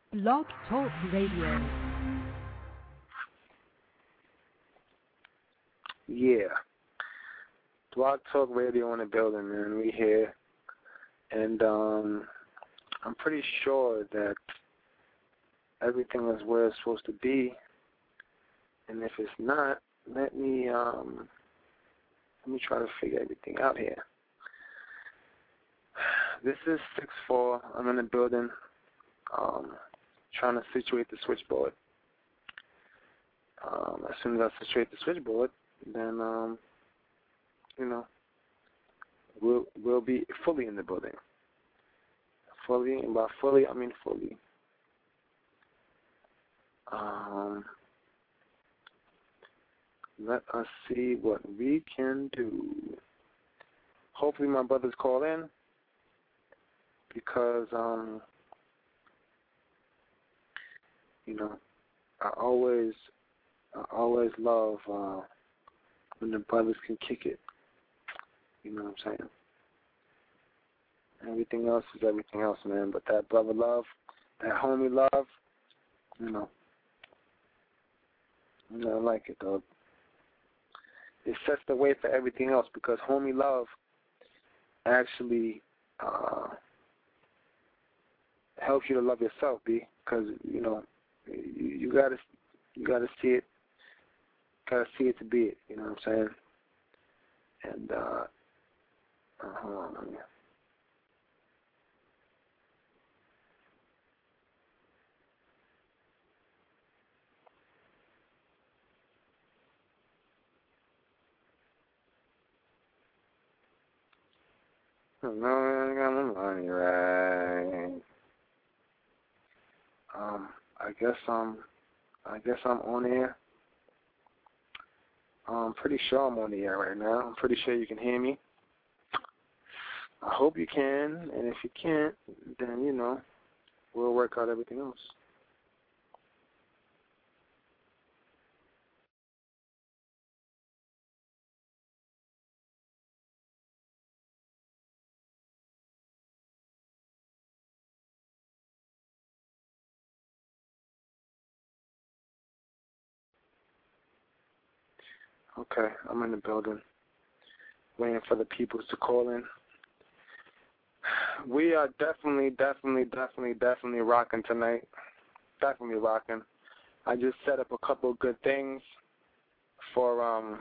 Blog Talk Radio. Yeah. Blog Talk Radio in the building, man. We here. And I'm pretty sure that everything is where it's supposed to be. And if it's not, let me try to figure everything out here. This is 6-4. I'm in the building, trying to situate the switchboard. As soon as I situate the switchboard, then we'll be fully in the building. Fully, and by fully I mean fully. Let us see what we can do. Hopefully my brothers call in, because I always love when the brothers can kick it. You know what I'm saying? Everything else is everything else, man. But that brother love, that homie love, I like it, dog. It sets the way for everything else, because homie love actually helps you to love yourself, B. Because you gotta see it, to be it. You know what I'm saying? And hold on a minute. No, I got my money right. I guess I'm on air. I'm pretty sure I'm on the air right now. I'm pretty sure you can hear me. I hope you can, and if you can't, then we'll work out everything else. Okay, I'm in the building, waiting for the peoples to call in. We are definitely rocking tonight. Definitely rocking. I just set up a couple of good things for,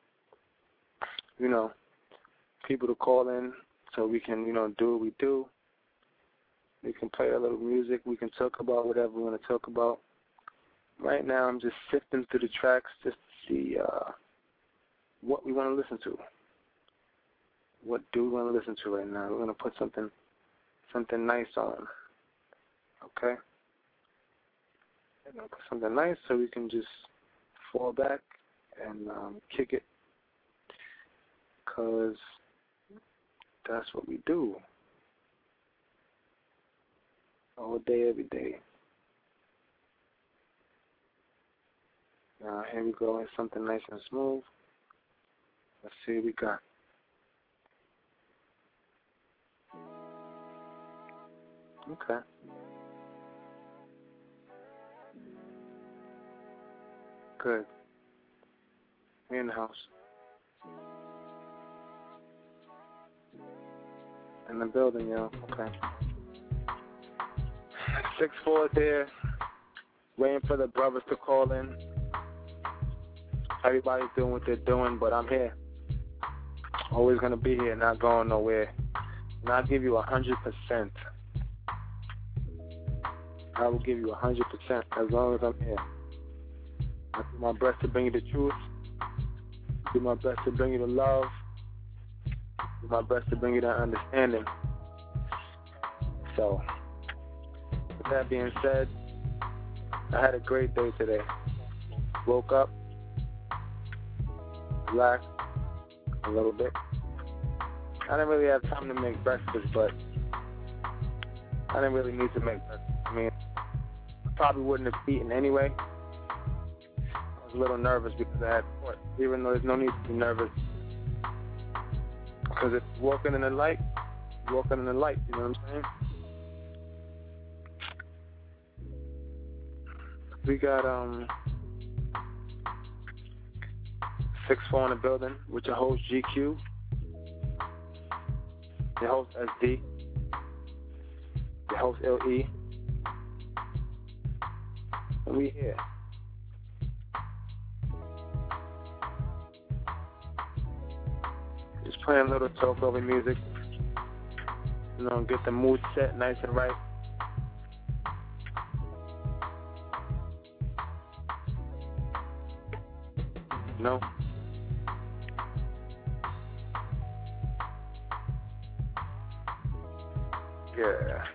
people to call in, so we can, do what we do. We can play a little music. We can talk about whatever we want to talk about. Right now, I'm just sifting through the tracks just to see what we want to listen to. What do we want to listen to right now? We're going to put something nice on. Okay? We're going to put something nice so we can just fall back and kick it. Because that's what we do. All day, every day. Now, here we go. It's something nice and smooth. Let's see what we got. Okay. Good. We in the house. In the building, yo. Okay. 6-4 there. Waiting for the brothers to call in. Everybody's doing what they're doing, but I'm here. Always going to be here, not going nowhere. And I'll give you 100%. I will give you 100% as long as I'm here. I do my best to bring you the truth. I do my best to bring you the love. I do my best to bring you the understanding. So, with that being said, I had a great day today. Woke up, relaxed a little bit. I didn't really have time to make breakfast, but I didn't really need to make breakfast. I mean, I probably wouldn't have eaten anyway. I was a little nervous because I had court, even though there's no need to be nervous. Because it's walking in the light, you know what I'm saying? We got 6-4 in the building with your host GQ, your host SD, your host LE, and we here. Just playing a little talk over music, you know, get the mood set nice and right. No. Yeah.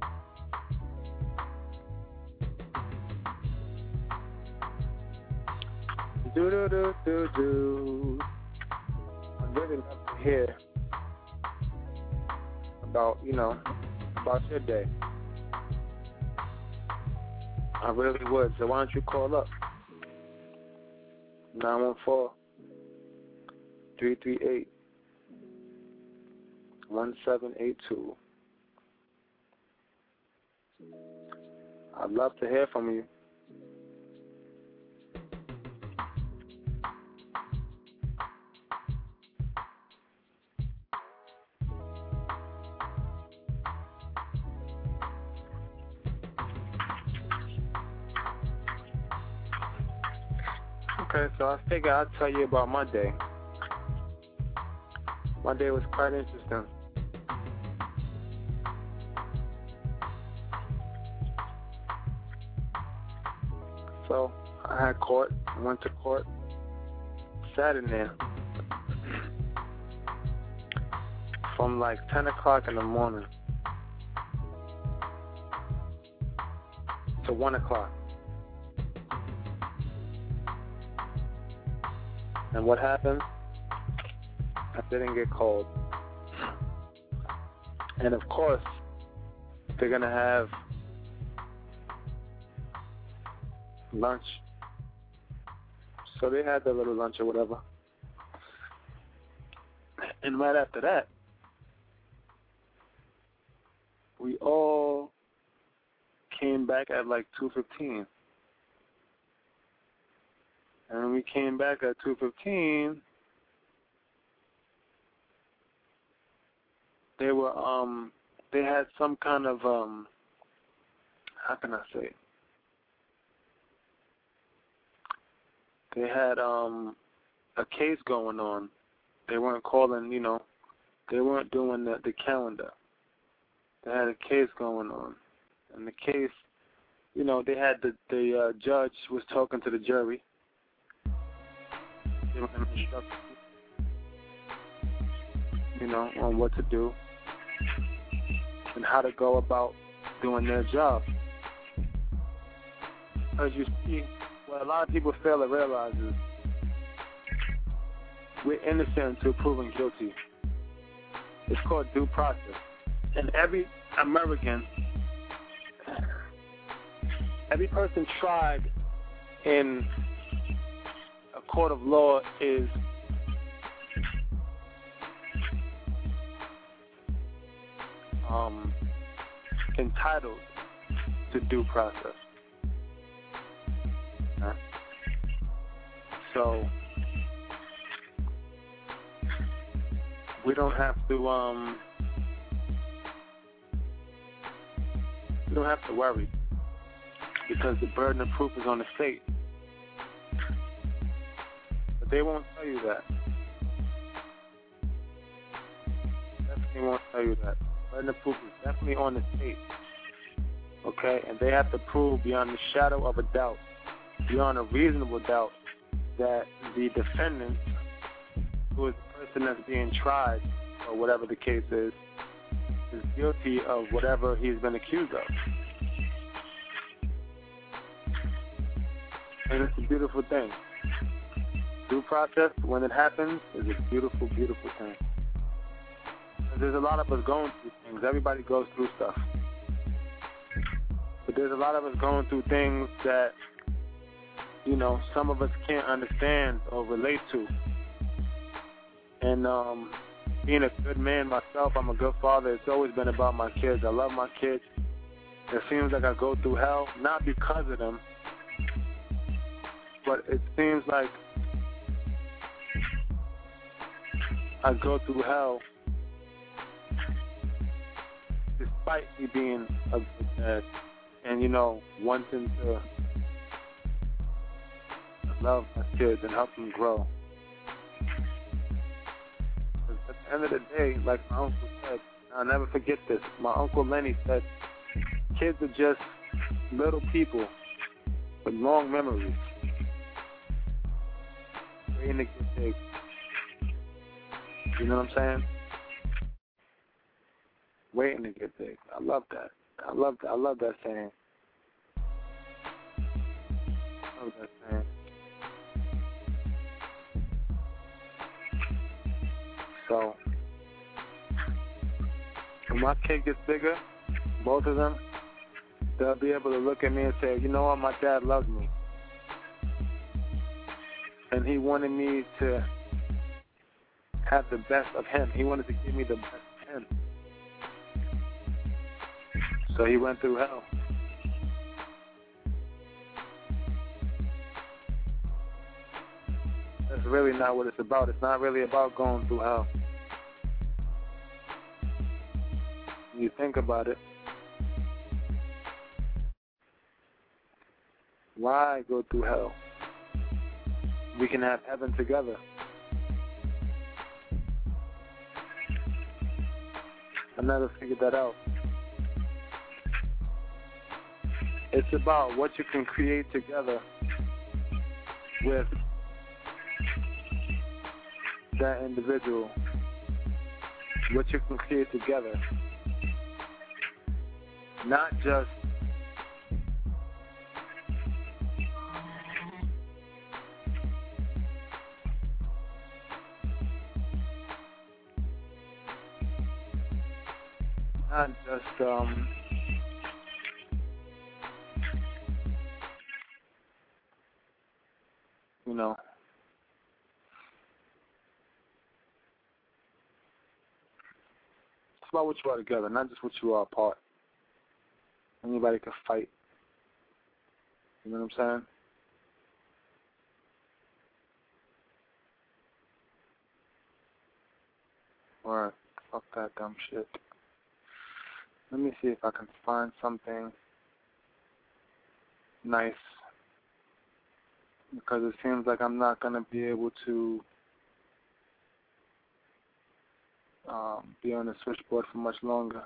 Do. I'd really love to hear about, about your day. I really would. So why don't you call up? 914-338-1782. I'd love to hear from you. Okay, so I figure I'd tell you about my day. My day was quite interesting. So I had court, went to court, sat in there from like 10 o'clock in the morning to 1 o'clock. And what happened? I didn't get called. And of course, they're going to have lunch. So they had their little lunch or whatever. And right after that, we all came back at like 2:15. And when we came back at 2:15, they had some kind of how can I say it? They had a case going on. They weren't calling, they weren't doing the calendar. They had a case going on. And the case, they had the judge was talking to the jury. Giving them instructions, on what to do and how to go about doing their job. As you see, what a lot of people fail to realize is we're innocent until proven guilty. It's called due process. And every American, every person tried in a court of law is entitled to due process. So we don't have to worry because the burden of proof is on the state. But they won't tell you that. Definitely won't tell you that. Burden of proof is definitely on the state. Okay? And they have to prove beyond the shadow of a doubt, beyond a reasonable doubt, that the defendant, who is the person that's being tried, or whatever the case is guilty of whatever he's been accused of. And it's a beautiful thing. Due process, when it happens, is a beautiful, beautiful thing. There's a lot of us going through things. Everybody goes through stuff. But there's a lot of us going through things that, some of us can't understand or relate to. And being a good man myself, I'm a good father. It's always been about my kids. I love my kids. It seems like I go through hell, not because of them, but it seems like I go through hell despite me being a good dad and, you know, wanting to love my kids and help them grow. Because at the end of the day, like my uncle said, I'll never forget this. My Uncle Lenny said, kids are just little people with long memories, waiting to get big. You know what I'm saying? Waiting to get big. I love that. I love that saying. I love that saying. So, when my kid gets bigger, both of them, they'll be able to look at me and say, you know what, my dad loved me. And he wanted me to have the best of him. He wanted to give me the best of him. So he went through hell. That's really not what it's about. It's not really about going through hell. When you think about it, why go through hell? We can have heaven together. I never figured that out. It's about what you can create together with that individual. What you can create together. Not just you know, it's about what you are together, not just what you are apart. Anybody can fight. You know what I'm saying? Alright, fuck that dumb shit. Let me see if I can find something nice, because it seems like I'm not going to be able to be on the switchboard for much longer.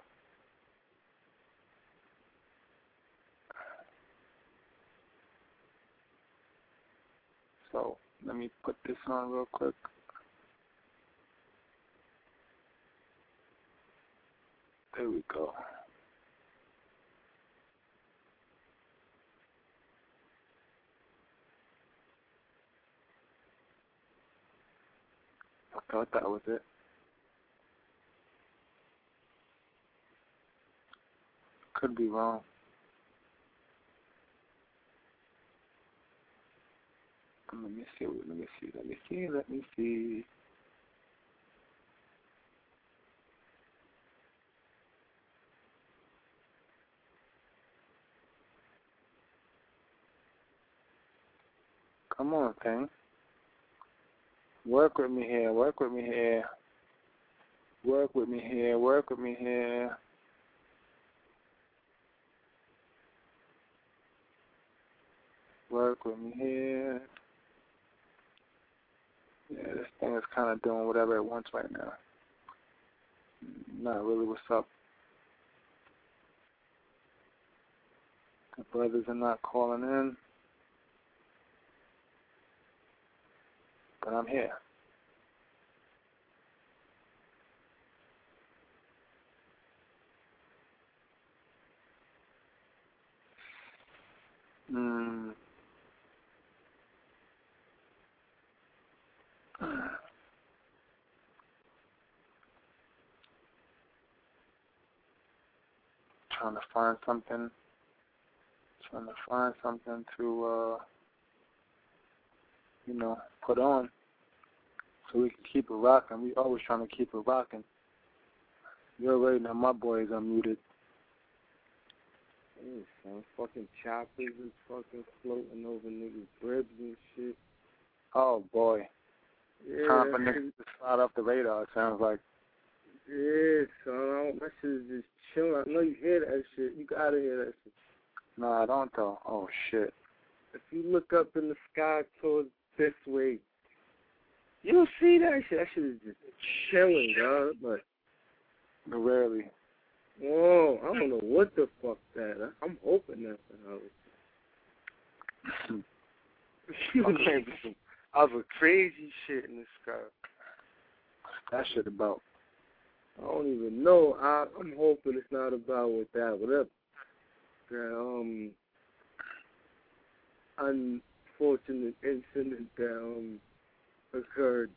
So let me put this on real quick. There we go. I thought that was it. Could be wrong. Let me see. Come on, thing. Work with me here. Work with me here. Work with me here. Work with me here. Work with me here. Yeah, this thing is kind of doing whatever it wants right now. Not really what's up. The brothers are not calling in. But I'm here. Trying to find something to, put on so we can keep it rocking. We always trying to keep it rocking. You already know my boy is unmuted. Hey, son, fucking choppers is fucking floating over niggas' ribs and shit. Oh boy. Yeah, Time for niggas to slide off the radar, it sounds like. yeah, son, that shit is just chilling. I know you hear that shit. You gotta hear that shit. No, I don't though. Oh shit. If you look up in the sky towards this way, you'll see that shit. That shit is just chilling, dog. But Rarely. whoa, I don't know what the fuck that is. I'm hoping that's the house. Maybe some other crazy shit in the sky. That shit about. I don't even know. I'm hoping it's not about with that. Whatever. That unfortunate incident that occurred.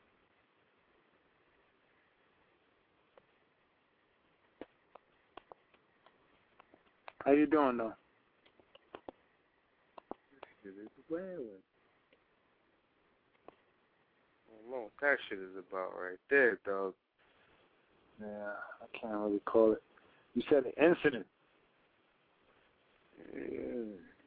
How you doing though? This shit is wailing. I don't know what that shit is about right there, dog. Yeah, I can't really call it. You said an incident. Yeah.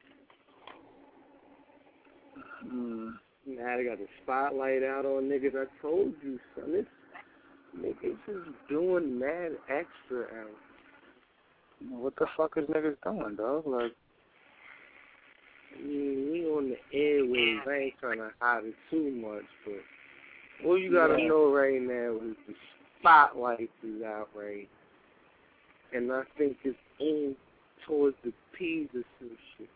Mm. Now they got the spotlight out on niggas. I told you, son. It's niggas is doing mad extra out. What the fuck is niggas doing, dog? Like, We on the airwaves. I ain't trying to hide it too much, but all you gotta know right now is the spotlight is out, right? And I think it's aimed towards the P's or some shit.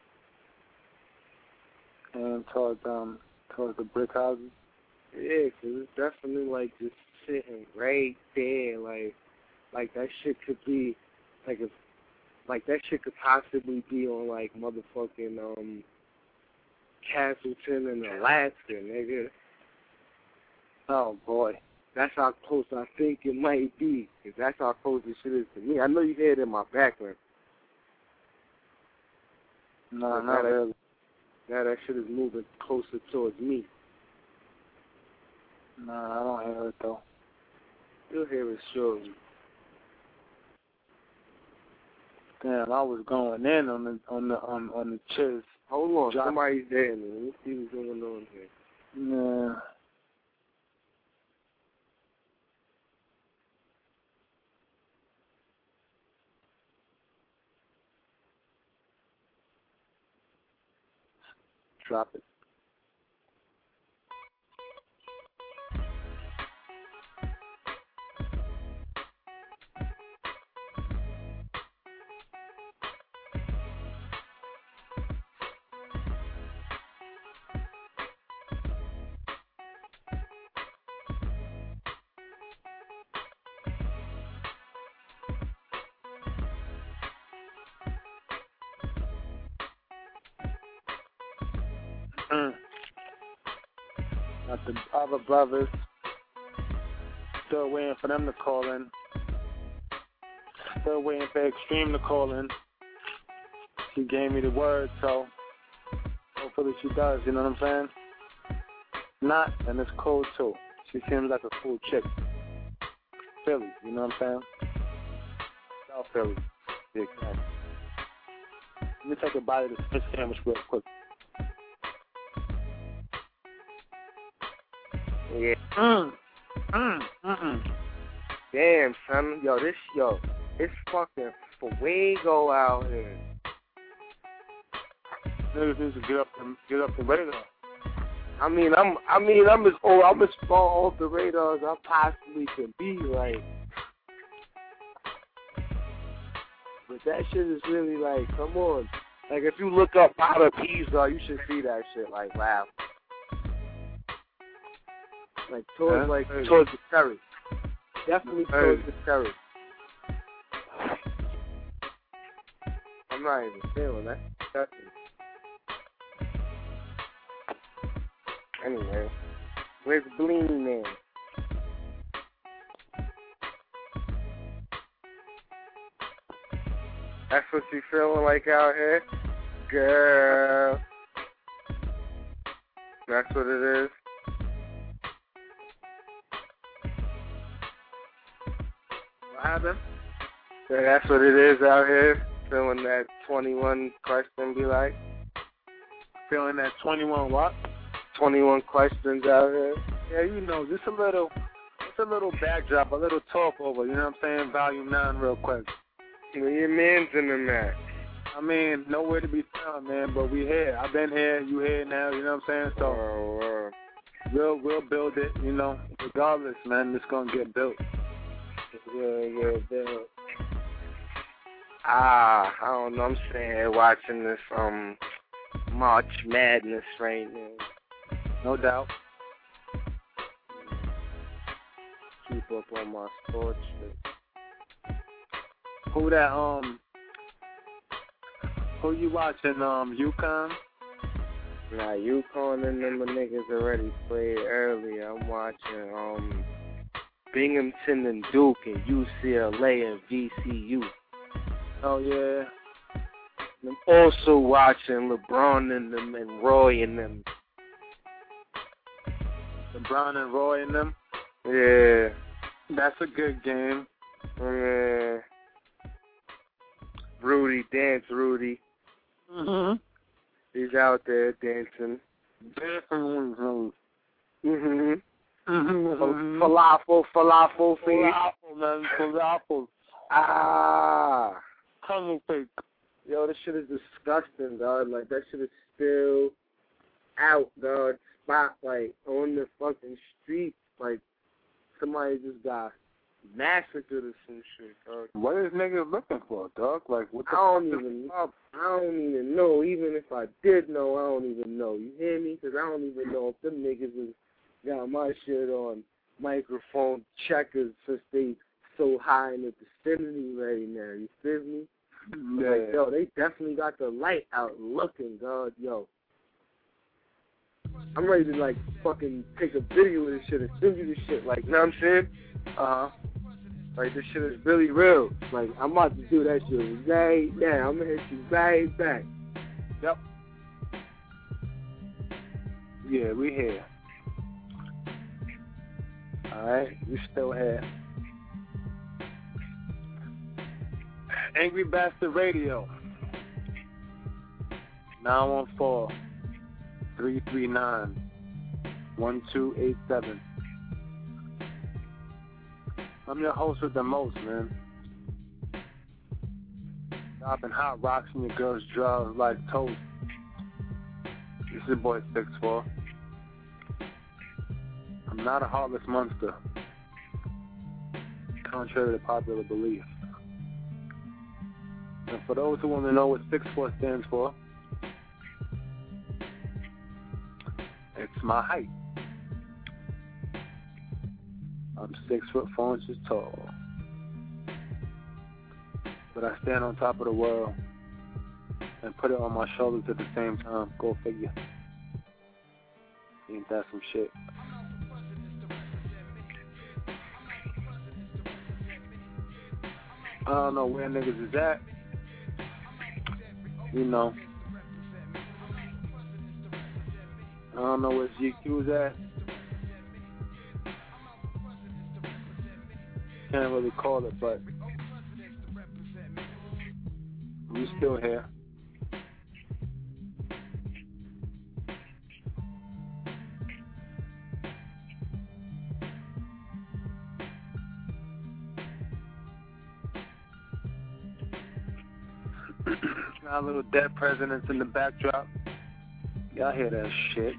and towards the brick houses. Yeah, 'cause it's definitely like just sitting right there, like that shit could be, like that shit could possibly be on like motherfucking Castleton in Alaska, nigga. Oh boy. That's how close I think it might be, 'cause that's how close this shit is to me. I know you hear it in my background. No, not really. Now that shit is moving closer towards me. No, I don't hear it though. You'll hear it shortly. Damn, I was going in on the chiz. Hold on, Drop. somebody's there. Man. Let me see what's going on here. Yeah. Drop it. Got the other brothers. Still waiting for them to call in. Still waiting for Extreme to call in. She gave me the word, so hopefully she does, you know what I'm saying? Not, then it's cool too. She seems like a cool chick. Philly, you know what I'm saying? South Philly. Yeah, exactly. Let me take a bite of this fish sandwich real quick. Yeah. Damn, son. It's fucking fuego out here. Niggas need to get up the radar. I'm as far off the radar as I possibly can be, like. But that shit is really like, come on. Like, if you look up how the P's are, you should see that shit. Like, wow. Like towards the terrace. Definitely towards the terrace. I'm not even feeling that. Anyway, where's Bling Man? That's what you feeling like out here? Girl. That's what it is. What happened? Yeah, that's what it is out here. Feeling that 21 question be like? Feeling that 21 what? 21 questions out here. Yeah, you know, just a little backdrop, a little talk over, you know what I'm saying? Volume 9 real quick. Where your man's in the mat? I mean, nowhere to be found, man, but we here. I've been here, you here now, you know what I'm saying? So we'll build it, you know. Regardless, man, it's gonna get built. Yeah, built. I don't know, I'm sitting here watching this March Madness right now. No doubt. Keep up on my sports shit. Who you watching, UConn? Nah, UConn and them niggas already played earlier. I'm watching Binghamton and Duke and UCLA and VCU. Oh yeah. I'm also watching LeBron and them and Roy and them. LeBron and Roy and them? Yeah. That's a good game. Yeah. Rudy, dance Rudy. Mm-hmm. He's out there dancing. Mm-hmm. Mm-hmm. Falafel feet. Falafel, man. Falafel. Tongue fake. Yo, this shit is disgusting, dog. Like, that shit is still out, dog. Spot, like, on the fucking street. Like, somebody just got massacred or some shit, dog. What is niggas looking for, dog? Like, what the I don't even know. Even if I did know, I don't even know. You hear me? Because I don't even know if them niggas has got my shit on microphone checkers since they so high in the vicinity right now. You feel me? Yeah. Like, yo, they definitely got the light out looking, dog. Yo. I'm ready to, like, fucking take a video of this shit and send you this shit. Like, you know what I'm saying? Like, this shit is really real. Like, I'm about to do that shit right now. I'm going to hit you right back. Yep. Yeah, we here. Alright, we still here. Angry Bastard Radio. 914-339-1287. I'm your host with the most, man. Dropping hot rocks in your girl's drawers like toast. This is your boy 6'4". I'm not a heartless monster, contrary to popular belief. And for those who want to know what 6'4" stands for, it's my height. I'm 6'4" tall. But I stand on top of the world and put it on my shoulders at the same time. Go figure. Ain't that some shit? I don't know where niggas is at. You know. I don't know where GQ's at. Can't really call it, but we still here. Got a little dead presidents in the backdrop. Y'all hear that shit.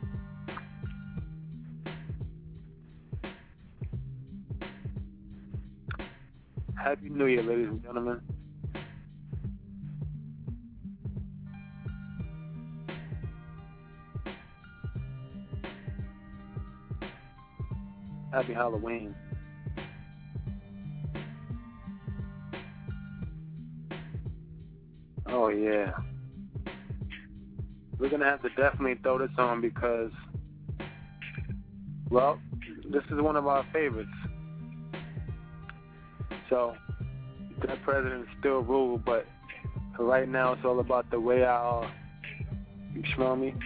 Happy New Year, ladies and gentlemen. Happy Halloween. Oh, yeah. We're going to have to definitely throw this on because, well, this is one of our favorites. So, that president still rule, but for right now it's all about the way I are. You smell me?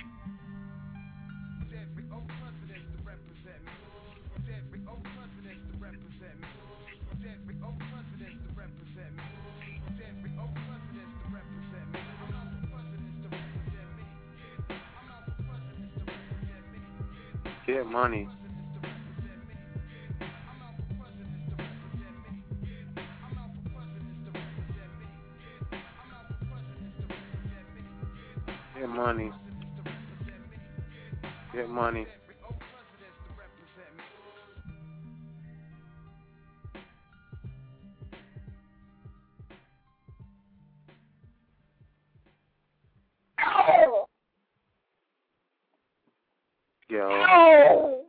Get money. Get money. Get money. Yo.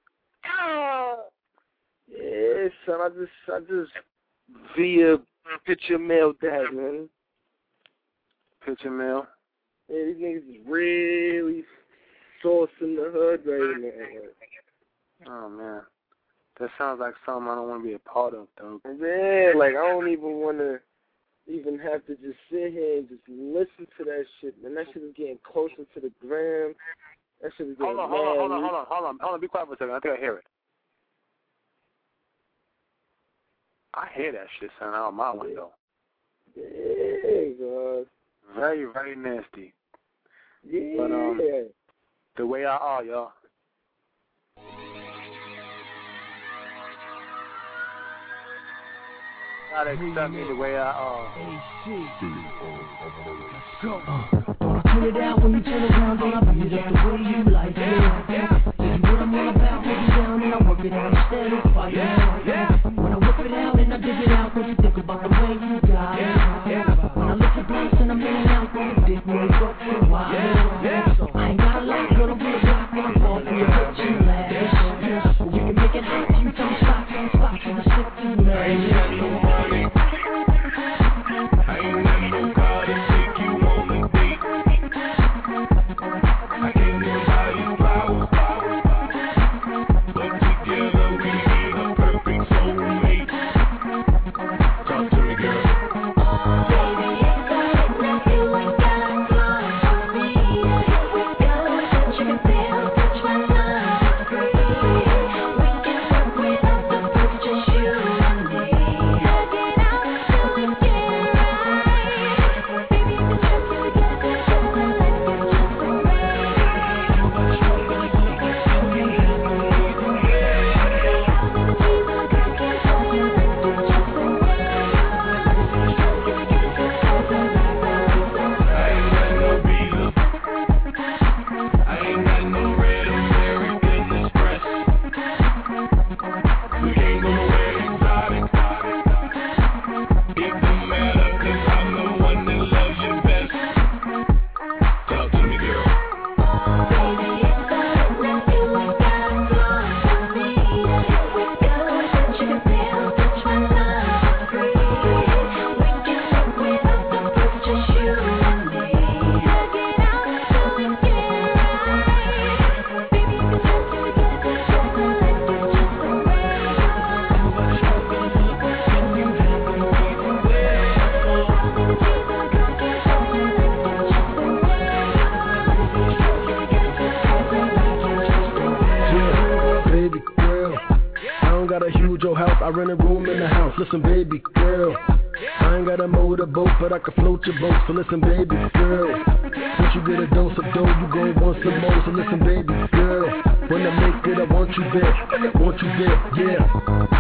Yeah, son, I just via picture mailed that, man. Picture mail. Yeah, these niggas is really saucing the hood right now. Oh man, that sounds like something I don't want to be a part of, though. Man, like I don't even want to even have to just sit here and just listen to that shit, man. That shit is getting closer to the gram. That shit is getting Hold on. Be quiet for a second. I think I hear it. I hear that shit sound out my window. Yeah, God. Very, very nasty. Yeah. But the way I are, y'all. Gotta accept me the way I are. Let's go. Turn it out when you turn around, don't I beat it up the way you like it. Give you what I'm all about, hold you down, and I work it out instead of fighting. When I whip it out and I dig it out, don't you think about the way you got it. When I lift your glass and I'm hanging out, don't you dick me up for a while. I ain't got a lot, girl, don't be a block when I fall for your bitch and laugh. We can make it hot, you tell me stop, and I stick to you, man. I ain't got no money, I ain't got no car to take you on a date. I can't even buy you flowers, but together we be the perfect soulmate. Talk to me, girl. Baby, it's alright now, you ain't got long for me. Here we go, that you can feel, touch my love free. We can work without the first, just you and me. Hug it out till we get right. Baby, you can trust me together, till the light gets just so right. I ain't got no visa, I ain't got no red American Express. We can't go nowhere exotic. It don't matter, 'cause I'm the one that loves you best. Talk to me, girl. Baby, it's alright now, you ain't got long for me. Here we go, that you can feel, touch my love free. We can work without the first, just you and me. Hug it out till we get right. Baby, you can trust me together, till the light gets just so right. Yeah, baby girl, I don't got a huge old house, I rent a room in the house. Listen, baby girl, I ain't got a motorboat, but I can float your boat. So listen, baby girl, once you get a dose of dough, you gon' want some more. So listen, baby girl, when I make it, I want you there, yeah.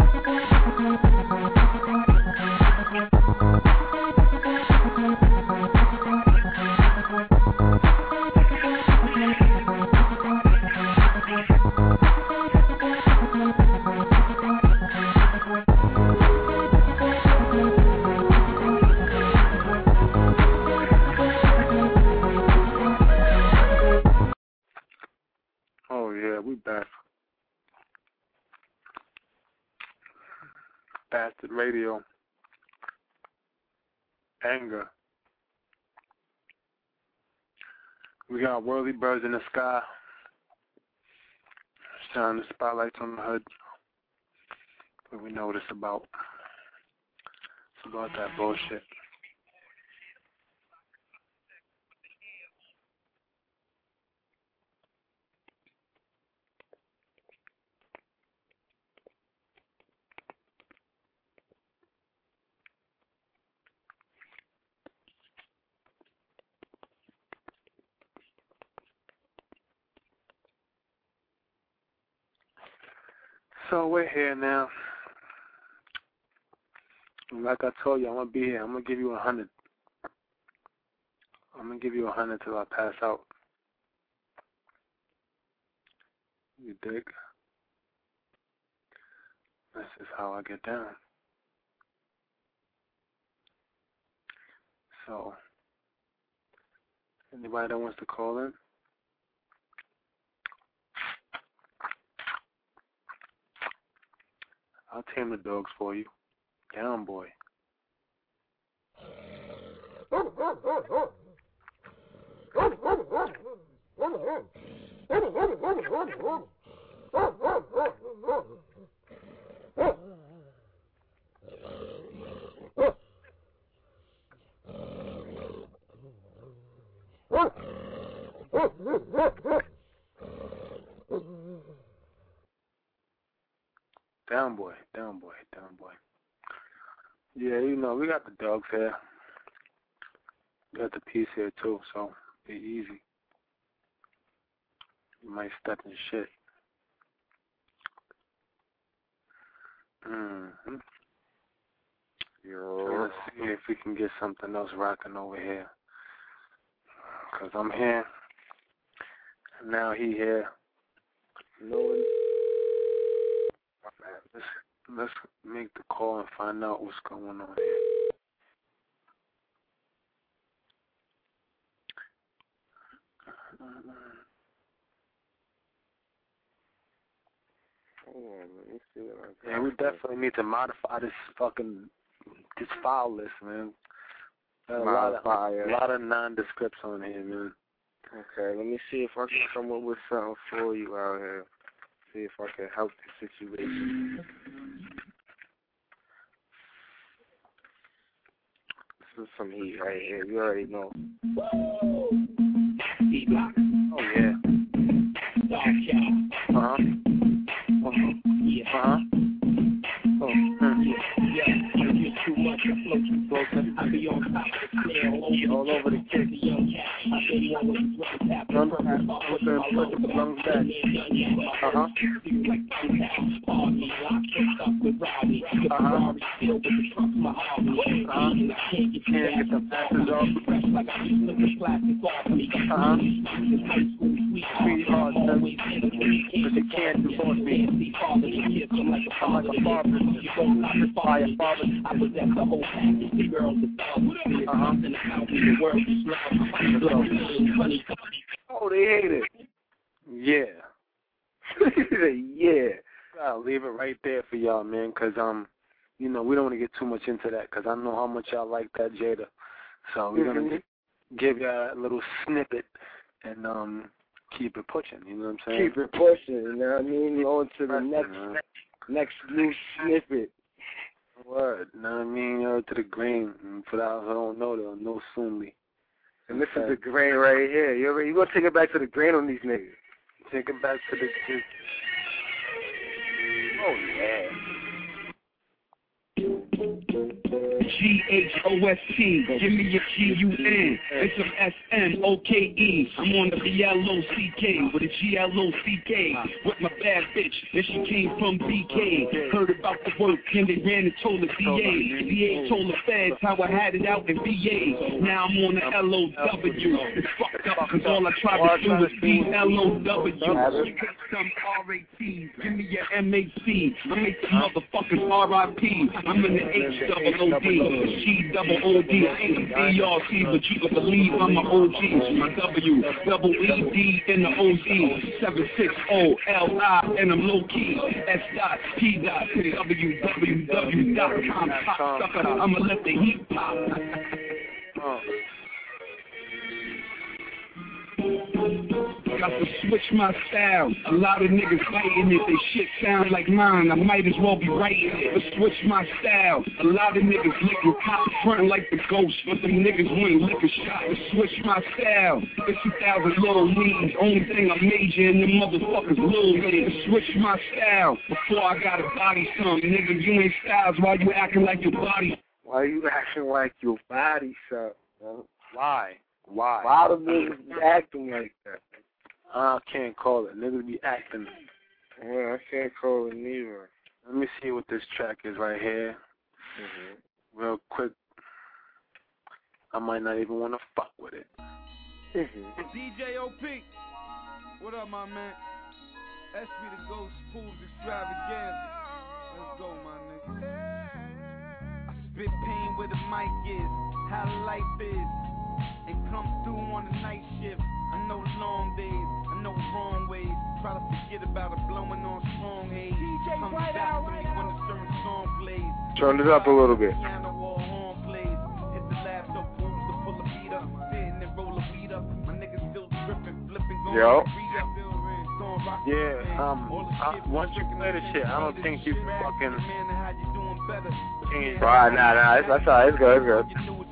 Oh yeah, we back. Bastard Radio. Anger. We got Worldly Birds in the Sky. Shining the spotlights on the hood. But we know what it's about. It's about that bullshit. So we're here now. Like I told you, I'm gonna be here. I'm gonna give you 100. I'm gonna give you 100 till I pass out. You dig? This is how I get down. So, anybody that wants to call in? I'll tame the dogs for you. Down, boy. Down, boy. Down, boy. Down, boy. Yeah, you know, we got the dogs here. We got the peace here, too, so be easy. You might step in shit. Mm-hmm. Trying to see if we can get something else rocking over here. Because I'm here. And now he here. Let's make the call and find out what's going on here. Hold on, let me see what I got. Yeah, we definitely need to modify this file list, man. Got a lot of nondescripts on here, man. Okay, let me see if I can come up with something for you out here. See if I can help the situation. This is some heat right here. You already know. E-Block. Oh, yeah. Uh-huh. Uh-huh. Oh, too much, I flow too close. I be on top of the scale, all over the kick. Run with the lungs back. Uh-huh. You can't get the passes off. Sweetheart, because you can't divorce me. I'm like a father. By a father. I was at the whole package, the girls, the dogs, in the house, the world is loud. Oh, they hate it. Yeah. Yeah. I'll leave it right there for y'all, man, because, you know, we don't want to get too much into that because I know how much y'all like that Jada. So we're going to give y'all a little snippet and keep it pushing, you know what I'm saying? Keep it pushing, you know what I mean? On to the next new snippet. Word, you know what I mean? To the grain. And for those who don't know, they'll know soonly. And this is the grain right here. You going to take it back to the grain on these niggas. Take it back to the... Oh, yeah. G-H-O-S-T, give me your G-U-N, it's some S-N-O-K-E, I'm on the B-L-O-C-K, with a G-L-O-C-K, with my bad bitch, and she came from BK, heard about the work, and they ran and told the DA, DA told the feds how I had it out in VA, now I'm on the L-O-W, it's fucked up, cause all I tried to do was be L-O-W, some R-A-T, give me your M-A-C, I make the motherfuckers R-I-P, I'm in the H-double-O-D, G-double-O-D, I ain't D-R-C, but you can believe I'm an OG, my W-double-E-D in the O-Z, 760-L-I, and I'm low-key, S.P.dot, www.com, cocksucker, I'ma let the heat pop. Got to switch my style. A lot of niggas biting it. They shit sound like mine. I might as well be writing it. But switch my style. A lot of niggas licking cop frontin' like the ghost. But them niggas wouldn't lick a shot. But switch my style. 50,000 little leads. Only thing I'm majoring them motherfuckers little niggas. Switch my style. Before I gotta body some. Nigga, you ain't styles while you acting like your body. Why you acting like your body suck? Why? Why do niggas be acting like that? I can't call it. Niggas be acting. Well, I can't call it neither. Let me see what this track is right here. Real quick. I might not even want to fuck with it. DJ OP. What up, my man? SB the Ghost Pools Extravaganza. Let's go, my nigga. I spit pain where the mic is, how life is, and come through on the night shift. I know long days, I know wrong ways. Try to forget about it, blowing on strong haze. Come back to me when a certain song plays. Turn it up a little bit. Piano or horn plays. Hit the laptop fools to pull a beat up. Sitting and roll a weed up. My niggas still tripping, flipping, going Yo. re-up. Once you play the shit, I don't think you fucking. Right, nah, that's all right. It's good, it's good.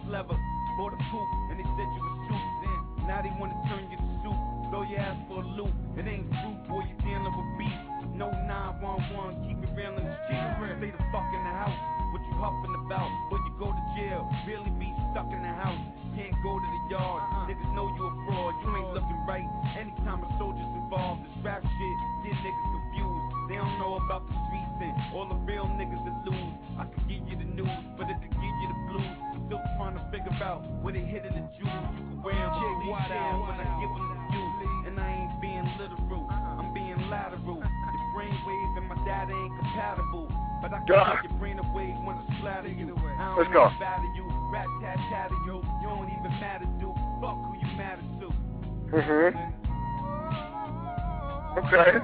Now they wanna turn you to soup, blow your ass for a loop. It ain't fruit, boy, you dealing with beef. No 911, keep it real in the street. Stay the fuck in the house, what you huffing about? But you go to jail, really be stuck in the house. Can't go to the yard, niggas know you a fraud. You ain't looking right. Anytime a soldier's involved, this rap shit get niggas confused. They don't know about the streets and all the real niggas that lose. I could give you the news, but it could give you the blues. Still trying to figure out where they hitting the jewels. You can wear them down when I give them to you. And I ain't being literal, I'm being lateral. Your brain waves and my data ain't compatible. But I can take your brain away when I splatter you. I don't wanna batter you, rat tat tatter you. You don't even matter, dude. Fuck who you matter to. Okay.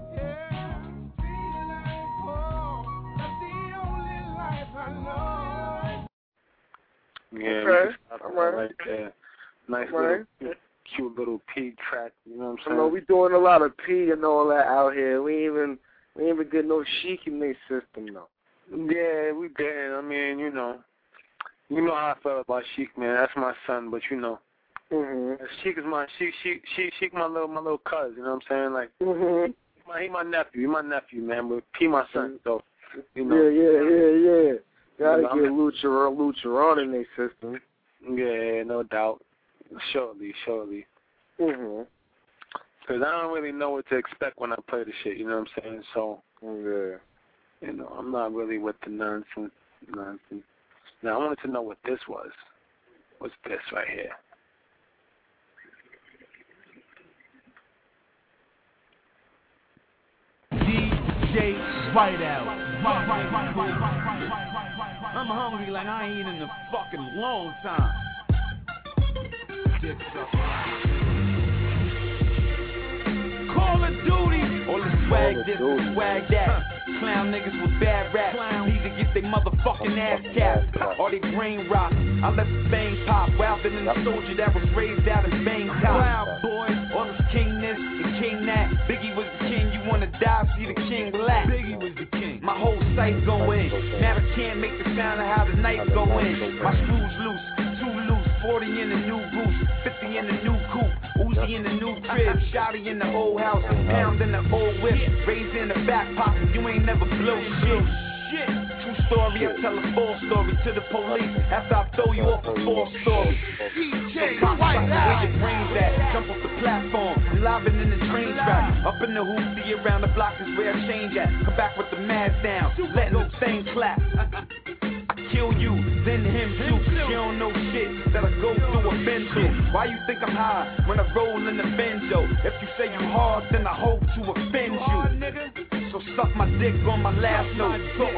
Yeah, okay. Right there. Nice little, cute little P track. You know what I'm saying? You know, we doing a lot of P and all that out here. We ain't even get no chic in their system though. Yeah, we did. I mean, you know how I felt about Sheik, man. That's my son, but you know, Sheik is my Sheik my little cuz. You know what I'm saying? Like, he my nephew. He my nephew, man. But P my son. So, you know. Yeah. Gotta get Lucharon in their system. Yeah, no doubt. Surely. Because I don't really know what to expect when I play the shit. You know what I'm saying? So, yeah. You know, I'm not really with the nonsense. Now, I wanted to know what this was. What's this right here? DJ Whiteout. I'm hungry like I ain't eaten in a fucking long time. Call of Duty. All the swag this, the swag that. Clown niggas with bad rap. Need to get they motherfucking ass capped. Or they brain rot. I let the bang pop. Wilder than the soldier that was raised out in Bangkok. Wow, boy. All this king this and king that. Biggie was the king. You wanna die? See the king laugh. Biggie was the king. My whole sight go in. Now I can't make the sound of how the night go in. My screws loose, too loose. 40 in the new goose, 50 in the new coupe, Uzi in the new crib, Shotty in the old house, pound in the old whip, raised in the back pocket. You ain't never blow shit. True story, I tell a full story to the police after I throw you off a full story. So pop where your brains at, jump off the platform, lobbing in the train track, up in the hoop, see around the block is where I change at. Come back with the mask down, letting the thing clap. Kill you, then him too. You don't know shit that I go through a bend. Why you think I'm high when I roll in the Benzo? If you say you hard, then I hope to offend you. So suck my dick on my last note.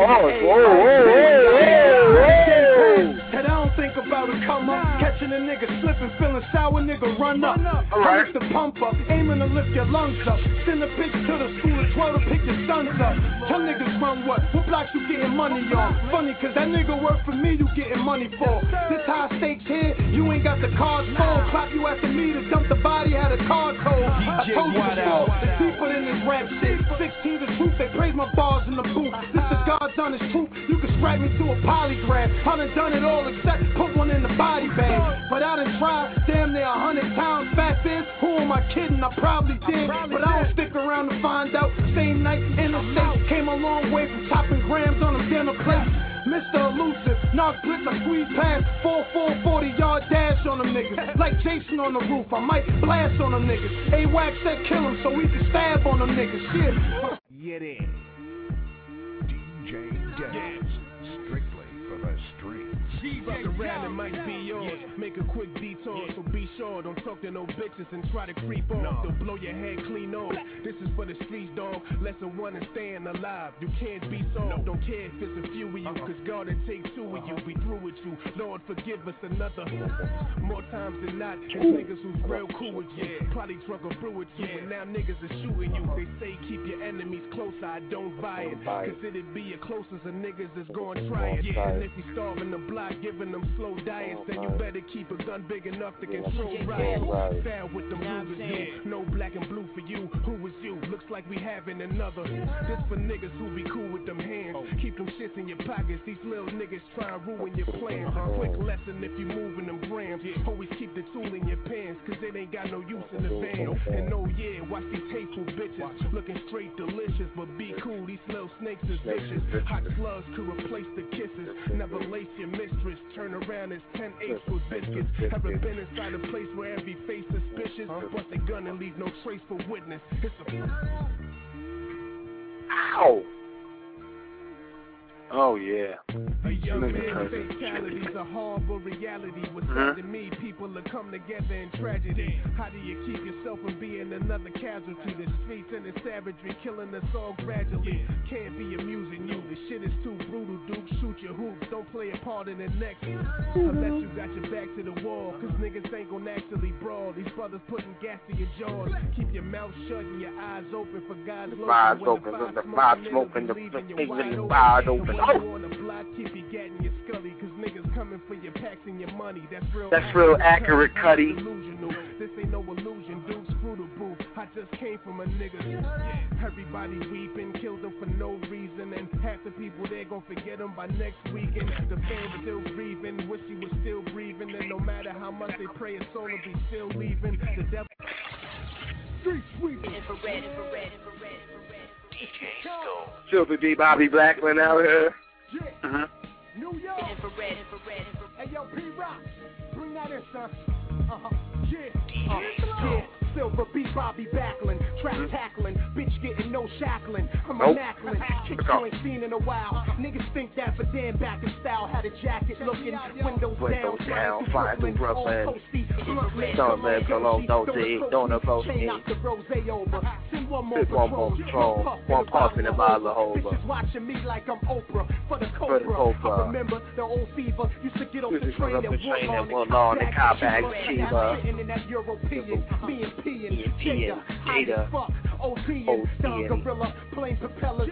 And I don't think about a come up, catching a nigga slipping, feeling sour, nigga run up. I lift the pump up, aiming to lift your lungs up. Send a bitch to the school at 12 to pick your sons up. Tell niggas run what blocks you getting money on? Funny, cause that nigga work for me, you getting money for. This high stakes here, you ain't got the cards full. Clap you after me to dump the body, had a card code. I told you before, deeper than this rap shit. 16 the truth, they praise my bars in the booth. This is God's honest truth, you can scrap me to a polygraph. I done done it all except put one in the body bag. But I done tried damn near 100 times. Fact is, who am I kidding? I probably did, but I don't stick around to find out. Same night in the state, came a long way from chopping grams on a dinner plate. Mr. Elusive, knock blitz, I squeeze past 4-4, 40-yard dash on them niggas. Like Jason on the roof, I might blast on them niggas. A-Wax said kill him so we can stab on them niggas. Shit. it is. DJ Dennis, strictly for the streets. Fuck around, it might be yours. Make a quick detour, so be sure. Don't talk to no bitches and try to creep off. They'll blow your head clean off. This is for the streets, dog. Lesson 1 is staying alive. You can't be soft. Don't care if it's a few of you, cause God will take 2 of you. Be through with you. Lord, forgive us another. More times than not, it's niggas who's real cool with you. Probably drunk a brew with you, and now niggas are shooting you. They say keep your enemies closer. I don't buy it. Cause it'd be as close as a niggas that's gonna try it. And if you starving the block, giving them slow diets, then you better keep a gun big enough to control riots. Foul with the movers, no black and blue for you. Who was you? Looks like we having another. This for niggas who be cool with them hands. Keep them shits in your pockets. These little niggas try and ruin your plans. A quick lesson if you moving them grams. Always keep the tool in your pants, cause it ain't got no use in the van. And oh yeah, watch these hateful bitches looking straight delicious, but be cool. These little snakes is vicious. Hot slugs to replace the kisses. Never lace your mistress. Turn around as 10-8 with biscuits. Ever been inside a place where every face suspicious? Bust a gun and leave no trace for witness. It's a... Ow! Oh, yeah. A young man's fatality's a horrible reality. What's sad to me, people will come together in tragedy. How do you keep yourself from being another casualty? The streets and the savagery killing us all gradually. Can't be amusing you. The shit is too brutal, Duke. Shoot your hoops. Don't play a part in the next. Unless you got your back to the wall. Cause niggas ain't gon' actually brawl. These brothers putting gas to your jaws. Keep your mouth shut and your eyes open for God's love. Eyes open, the fire smoking, the things wide open. On the block, keep you getting your scully, cause niggas coming for your packs and your money. That's real accurate, Cuddy. This ain't no illusion, dude. Screw the booth. I just came from a nigga. Everybody weeping, killed them for no reason, and half the people there gon' forget them by next weekend. The fans still grieving, wish he was still breathing, and no matter how much they pray, his soul will be still leaving. The devil. Street sweeping. Infrared. Silver D. Bobby Blackman out here. New York. Infrared. Hey, yo, P-Rock. Bring that in, son. Yeah. Silver B. Bobby Backlund. Trap tackling. Bitch getting no shackling. I'm a Macklin. Chicks you ain't seen in a while. Niggas think that for damn back in style. Had a jacket looking. Windows down. Flying through Brooklyn. Don't let Cologne, don't approach me. Send one more patrol. One puff in the bottle of Hova. Bitches watching me like I'm Oprah. For the Cobra. I remember the old fever. Used to get off the train and walk on the car bag. Sitting in that European. Me and Jada, OD'ing, Don Gorilla, plain propellers,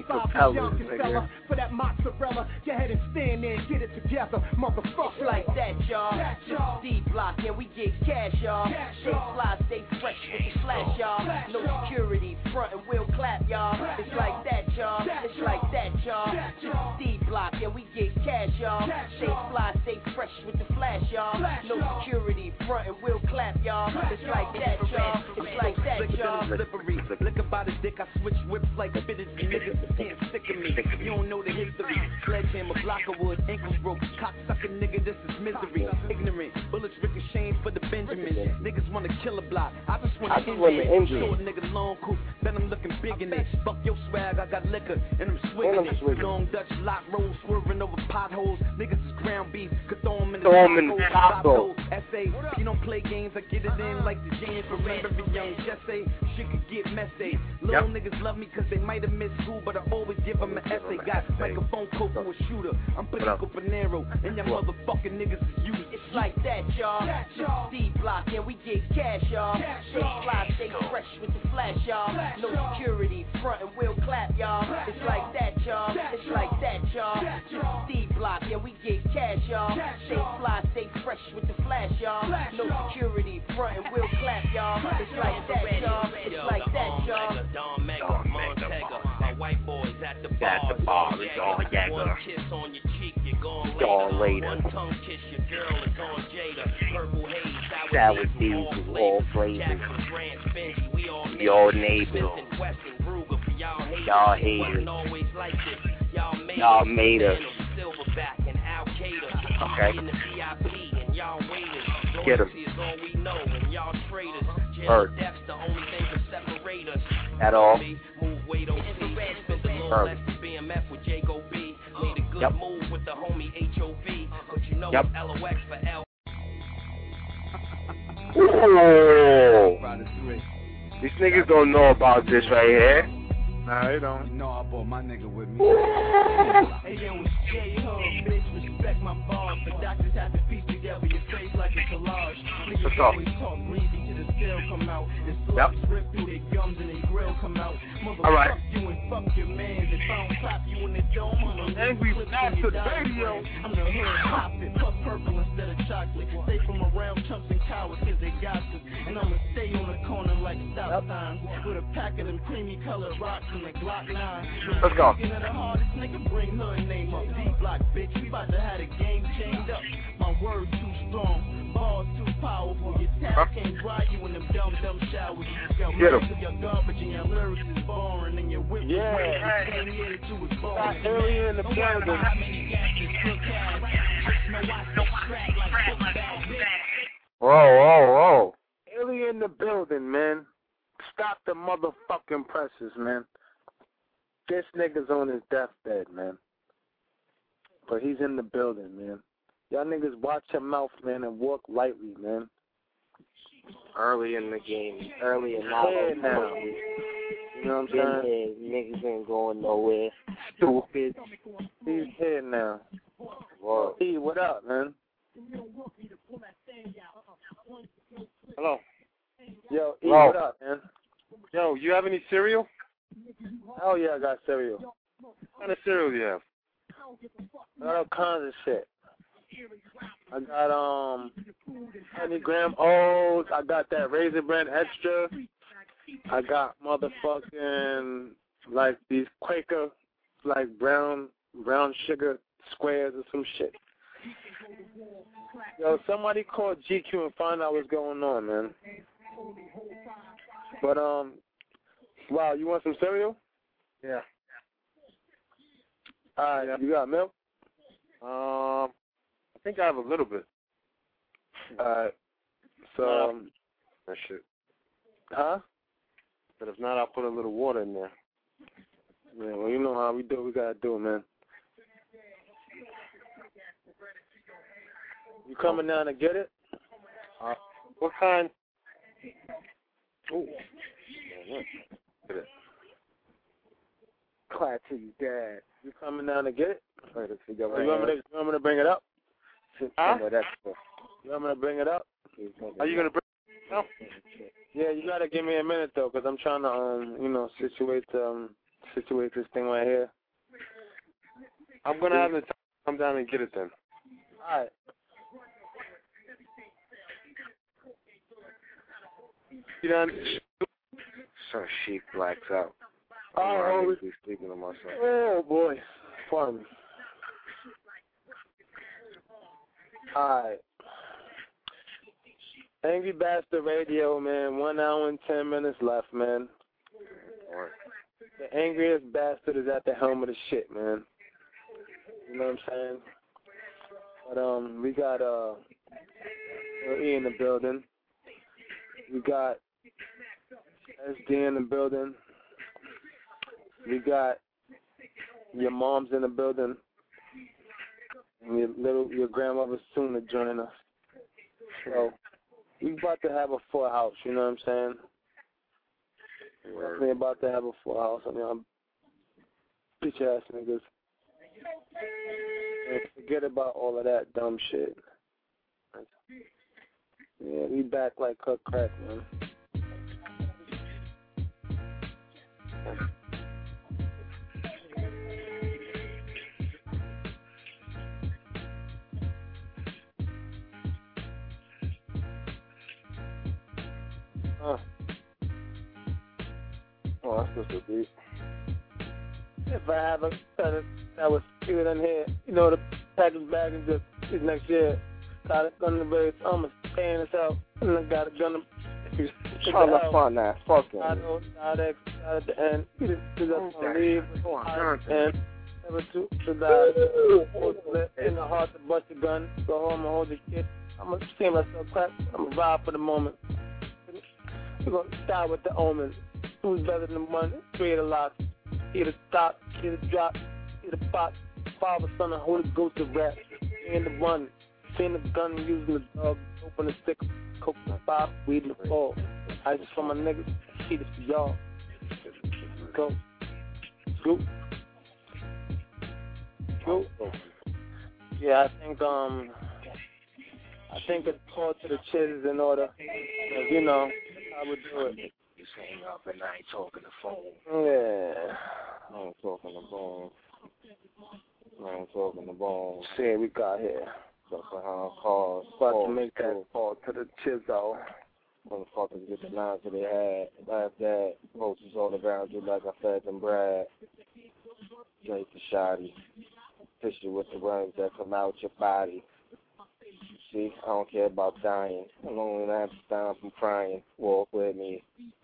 nigga. For that mozzarella, go ahead and stand there and get it together, motherfucker. Like that, y'all. D-Block, and we get cash, y'all. Stay fly, stay fresh with the flash, y'all. No security, front and wheel clap, y'all. It's like that, y'all. It's like that, y'all. D-Block, and we get cash, y'all. Stay fly, stay fresh with the flash, y'all. No security, front and wheel clap, y'all. It's like that, y'all. It's like that, y'all. Lick about a dick, I switch whips like fitted. Niggas can't stick to me. You don't know the history. Sledgehammer, block of wood, ankles broke. Cocksucker nigga, this is misery. Ignorant, bullets ricocheting for the Benjamins. Niggas wanna kill a block. I just wanna end it. Short nigga, long coupe. Bet I'm looking big in it. Fuck your swag, I got liquor and I'm swigging it. Long Dutch lock roll, swerving over potholes. Niggas is ground beef, could throw them in the taco. Essay, you don't play games, I get it in like the James for every young Jesse. Shit could get messy. Little niggas love me cause they might have missed school, but I always give them an essay. Got microphone coat for a shooter. I'm Perico Panero, and y'all motherfucking niggas is used. It's like that, y'all. D-Block, and we get cash, y'all. Stay fly, stay fresh with the flash, y'all. No security, front and wheel clap, y'all. It's like that, y'all. It's like that, y'all. D-Block, and we get cash, y'all. Stay fly, stay fresh with the flash, y'all. No security, front and wheel clap, y'all. It's like that, y'all. It's like that, y'all. Don Mega, Montega. My white boys at the bar. It's on Jagger. One kiss on your cheek, you're going later. One tongue kiss your girl, it's on Jada. Purple haze, sour deals, all flavors. We all neighbors. Y'all haters. Y'all made us. Okay. Get 'em. Bird. At all. less than BMF with Jago B. Made a good move with the homie HOV. But you know it's LOX for L. These niggas don't know about this right here. Nah, they don't. You know I brought my nigga with me. Hey yo, it's J-Ho, bitch, respect my bars. The doctors have to piece together your face like a collage. Niggas always talk greasy till the scale come out. And slugs rip through their gums and their grill come out. Motherfuck you and fuck your man. If I don't clap you in the dome, I'm a angry bastard radio. I'm the hood prophet, puff purple instead of chocolate. Stay from around chumps and cowards cause they gossip. And I'ma stay on the corner like stop signs. With a pack of them creamy colored rocks and a Glock 9. Let's go. The hardest nigga bring her name up. D-Block, bitch, we about to have the game chained up. My word too strong, balls too powerful. Your tap can't dry you in them dumb showers. Your lyrics of your garbage and your lyrics is boring. And your whip is same here that you was born. Got early in the building. Whoa. Early in the building, man. Stop the motherfucking presses, man. This nigga's on his deathbed, man. But he's in the building, man. Y'all niggas watch your mouth, man, and walk lightly, man. Early in the game, early and now. You know what I'm saying? Niggas ain't going nowhere. Stupid. He's here now. Whoa. Hey, what up, man? Hello. Yo, E, what up, man? Yo, you have any cereal? Hell yeah, I got cereal. What kind of cereal do you have? I got all kinds of shit. I got Honey Graham Oats. I got that Raisin Bran Extra. I got motherfucking like these Quaker like brown sugar squares or some shit. Yo, somebody call GQ and find out what's going on, man. But wow, you want some cereal? Yeah. All right, you got milk? I think I have a little bit. Alright. So that shit. Huh? But if not, I'll put a little water in there. Yeah, well, you know how we do what we gotta do, man. You coming down to get it? What kind? Ooh. Get it. Clap to you, Dad. You coming down to get it? Right, you want me to bring it up? Huh? You want me to bring it up? Are you gonna bring it up? Yeah, you gotta give me a minute though, cause I'm trying to situate this thing right here. I'm gonna have the time to come down and get it then. All right. You done? Some sheep blacks out. Oh, I'm speaking to myself. Oh boy, pardon me. Alright. Angry Bastard Radio, man. 1 hour and 10 minutes left, man. Alright. The angriest bastard is at the helm of the shit, man. You know what I'm saying? But we got E in the building. We got SD in the building. We got your mom's in the building. And your grandmother's soon to join us. So we about to have a full house, you know what I'm saying? Definitely about to have a full house. I mean, I'm bitch ass niggas. And forget about all of that dumb shit. Yeah, we back like cut crack, man. Oh, that's just a beat. If I have a tenant that was cute in here, the package bag and just next year. Got a gun in the base, I'm paying this out, and I got a gun Try to find that fucking. I know, at the end, he just gonna leave, and never to die, in the heart to bust your gun, go home and hold your kid. I'm gonna see myself crack, I'm gonna ride for the moment. We're gonna start with the omen. Who's better than one? 3 of the lots. He the top, Hear the drop, hear the pop. Father, son, and Holy Ghost of rap. In the run, seeing the gun, using the dog, open the stick, coke the pop, weed in the fall. I just for my niggas, shit is for y'all. Go. Scoop. Scoop. Yeah, I think a call to the chiz is in order. You know, I would do it. You hang up and I ain't talking the phone. Yeah. I ain't talking the phone. I ain't talking the phone. See, we got here. Stuff behind cars. About to make that call to the Chizzo. Motherfuckers get the lines that they had. Laugh that. Posters all around you like I fed them Brad. Drake the shoddy. Tissue with the worms that come out your body. See, I don't care about dying. I'm only have to stop from crying. Walk with me.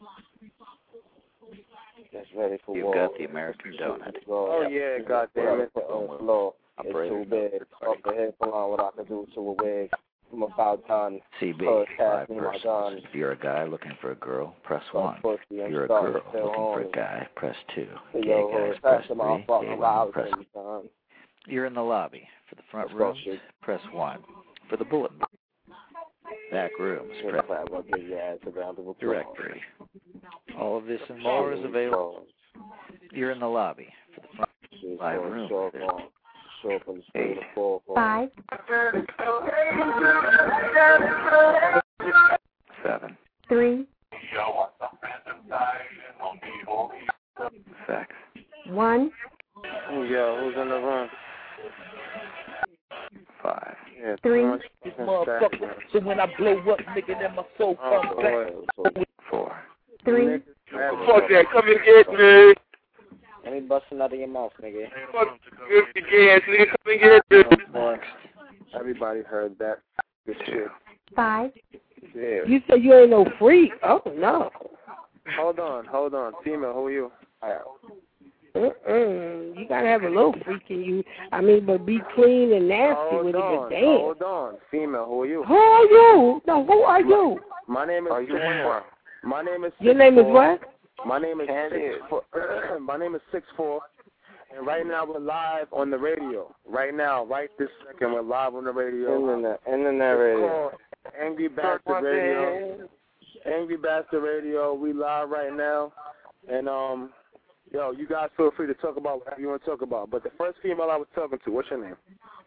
That's ready for war. You've got the American donut. Oh, yeah, goddamn it. It's too big. Off the head for what I can do to a wig. I'm about done. CB, Pass 5 me my persons. gun. If you're a guy looking for a girl, press 1. Pussy If and you're a stuff, girl still looking for a home. guy, press 2. Hey, Gay yo, guys, pass press 3. the motherfucking Gay women, loud press thing, son. You're in the lobby. For the front Let's rooms, go, shit. press 1. For the bulletin board. Back rooms, press I'll give your ass a round of applause. directory. All of this and more is available. You're in the lobby. For the front live room, Show up on the screen 8. of 4. 5, 7. 3, 6. 1. Yo, who's in the room? 5. Yeah, 3. This motherfucker. So when I blow up, nigga, then my soul comes back. 4. 3. Fuck that, come and get me. Let me busting out of your mouth, nigga. Fuck you again, nigga, come and get me. Everybody heard that. Good shit. 5. Yeah. You say you ain't no freak? Oh, no. Hold on. Female, who are you? You gotta have a little freak in you. I mean, but be clean and nasty with it, but damn. Hold on. Female, who are you? Who are you? No, who are you? My name is My name is Your name is what? My name is 6'4". My name is 6'4", and right now we're live on the radio. Right now, right this second, we're live on the radio. Internet radio. Angry Bastard Radio. Angry Bastard Radio. We live right now, and yo, you guys feel free to talk about whatever you want to talk about. But the first female I was talking to, what's your name?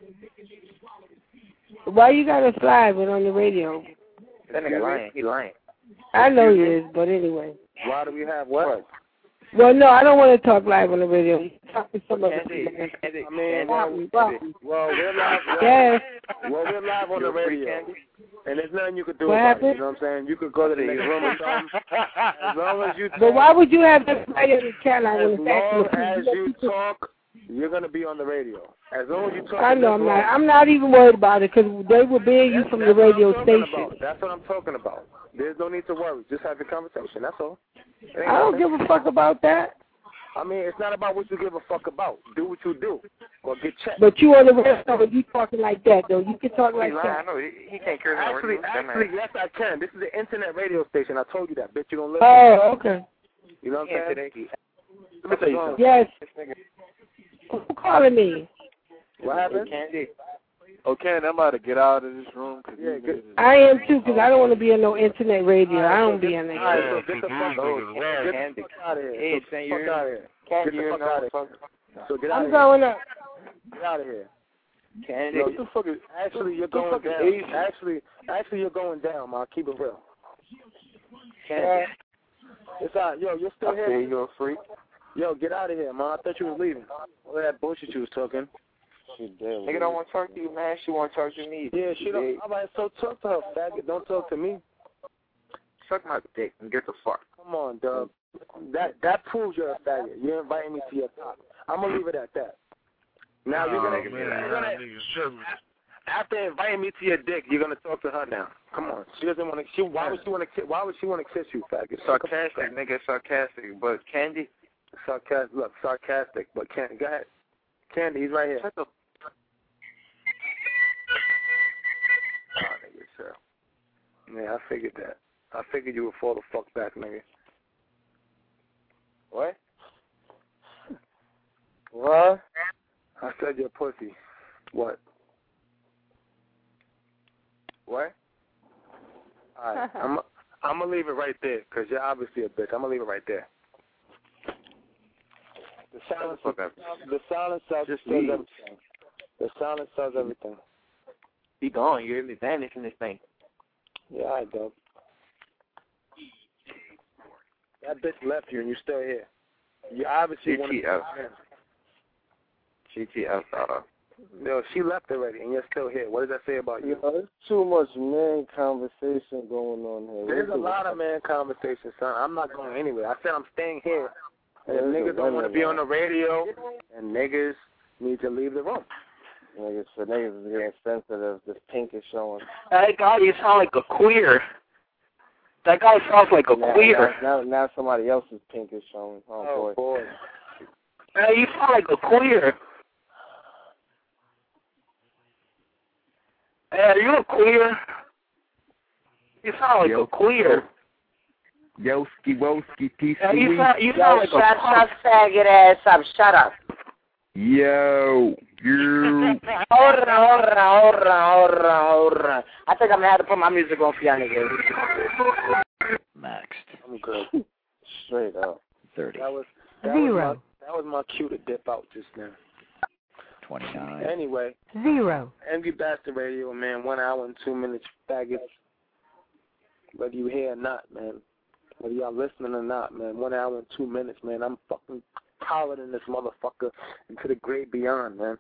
Why you got us live and on the radio? That nigga lying. He lying. I know he is, but anyway. Why do we have what? Well, no, I don't want to talk live on the radio. You can talk to some other people. I mean, well, we're live. Yes. Well, we're live on the radio. And there's nothing you could do What about happened? it, you know what I'm saying? You could go to the next room or something. As long as you But why would you have this right in the chat line as when it's actually long as you talk, you're going to be on the radio. As long as you talk. I know, I'm not even worried about it because they will ban you from the radio station. That's what I'm talking about. There's no need to worry. Just have your conversation. That's all. I don't give a fuck about that. I mean, it's not about what you give a fuck about. Do what you do, or get checked. But you on the radio, you talking like that though. You can talk like I that. know. He can't care about Actually, yes, I can. This is an internet radio station. I told you that. Bitch, you don't listen. Oh, okay. You know what I'm saying? Let me tell you something. Yes. Who calling me? What happened? Okay, I'm about to get out of this room. I am too, because I don't want to be on no internet radio. I don't be on that. All right, so get the fuck out of here. Get the fuck out of here. Get the fuck out of here. So get out of I'm here. going up. Get out of here. Candy. Actually, you're going down. Actually, you're going down, man. Keep it real. Candy. It's all right. Yo, you're still here. You're a freak. Yo, get out of here, man. I thought you was leaving. All that bullshit you was talking. Nigga don't want to talk to you, man. She want to talk to me. Yeah, she don't. All right, so talk to her, faggot. Don't talk to me. Suck my dick and get the fuck. Come on, dog. That proves you're a faggot. You're inviting me to your top. I'm gonna leave it at that. Now you're gonna after inviting me to your dick, you're gonna talk to her now. Come on. She doesn't want to. Why would she want to kiss you, faggot? Sarcastic, nigga. Sarcastic, but Candy. Sarcastic. Look, sarcastic, but Candy. Go ahead. Candy, he's right here. Shut the. Oh, nigga, sir. Yeah, I figured that. I figured you would fall the fuck back, nigga. What? What? I said your pussy. What? What? All right. I'm going to leave it right there because you're obviously a bitch. I'm going to leave it right there. The silence says everything. The silence says everything. Be gone. You're vanishing this thing. Yeah, all right, dog. That bitch left you and you're still here. You obviously want to. She outside. No, she left already and you're still here. What does that say about you? There's too much man conversation going on here. There's a lot of man conversation, son. I'm not going anywhere. I said I'm staying here. And if niggas don't want to be on the radio, and niggas need to leave the room. Niggas is getting sensitive. This pink is showing. Hey, God, you sound like a queer. That guy sounds like a queer. Now somebody else's pink is showing. Oh boy. Hey, you sound like a queer. Hey, are you a queer? You sound like a queer. Yoski, woski, peace. You sound like shut faggot ass up. Shut up. Yo, you. Hurrah. I think I'm going to have to put my music on for y'all niggas. Next. I'm good. Straight up. 30. Zero. That was my cue to dip out just now. 29. Anyway. 0. Envy Bastard Radio, man. 1 hour and 2 minutes, faggots. Whether you hear or not, man. Whether y'all listening or not, man. 1 hour and 2 minutes, man. I'm fucking piloting this motherfucker into the great beyond, man.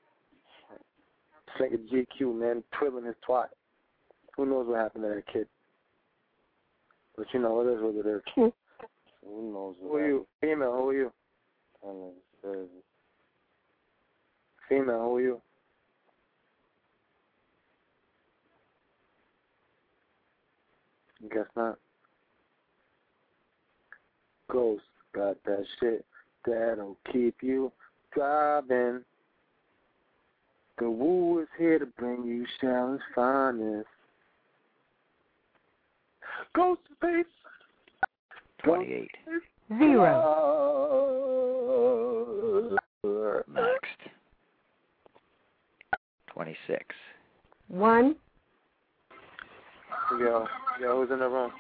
This nigga GQ, man, twiddling his twat. Who knows what happened to that kid? But you know, it is what it is. Who knows what Who are you? Female, who are you? Female, who are you? Guess not. Ghost got that shit that'll keep you driving. The woo is here to bring you Sharon's finest. Ghost face. 28. 0. Next. 26. 1. Yo, who's in the room?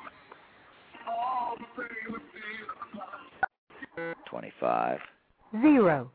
25. 0.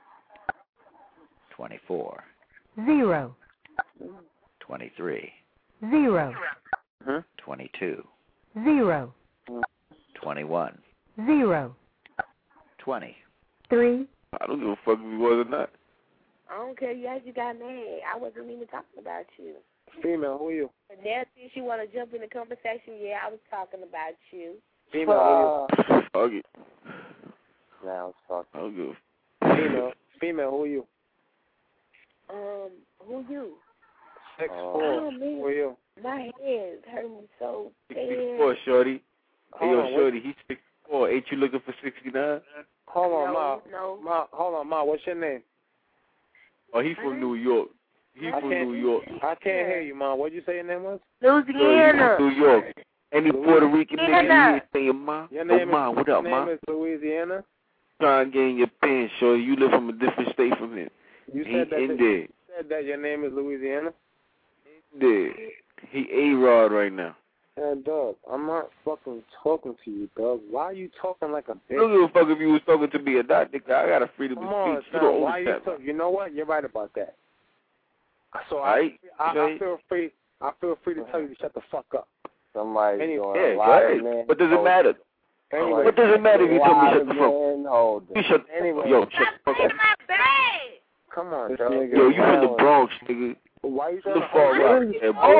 24. 0. 23. 0. 22. 0. 21. 0. 20. 3. I don't give a fuck if he was or not. I don't care. You actually got mad. I wasn't even talking about you. Female, who are you? And now since you want to jump in the conversation, yeah, I was talking about you. Female, who are you? Fuck it. Now it's fucked. I don't give a Female, who are you? Who you? 6'4". Oh, man. Who are you? My head hurt me so bad. 6'4", shorty. Hey, yo, on, shorty, he's 6'4". Ain't you looking for 69? Hold on, No. Ma. Hold on, Ma. What's your name? Oh, he's from New York. He's from New York. I can't hear you, Ma. What'd you say your name was? Louisiana. New York. Any Puerto Rican nigga, you say your mom. Your name What up, Ma? name is Louisiana? Trying to get in your pants, shorty. You live from a different state from him. You He said that. in there. You said that your name is Louisiana. There. He A-Rod right now. Yeah, dog. I'm not fucking talking to you, dog. Why are you talking like a bitch? I don't give a fuck if you was talking to me or not, nigga. I got a freedom Come of on, speech. You son. don't Why you understand. talk? You know what? You're right about that. So Right? I feel free. I feel free to tell you to shut the fuck up. Somebody's Anyway, doing Yeah, a go lot ahead. of man. What does it matter? Anyway, What does it matter if you tell me to shut the fuck up? You shut Anyway. Yo, shut the fuck up. Come on, This dog. nigga Yo, you from the Bronx, nigga. Why you The trying to far right. Yeah, Hold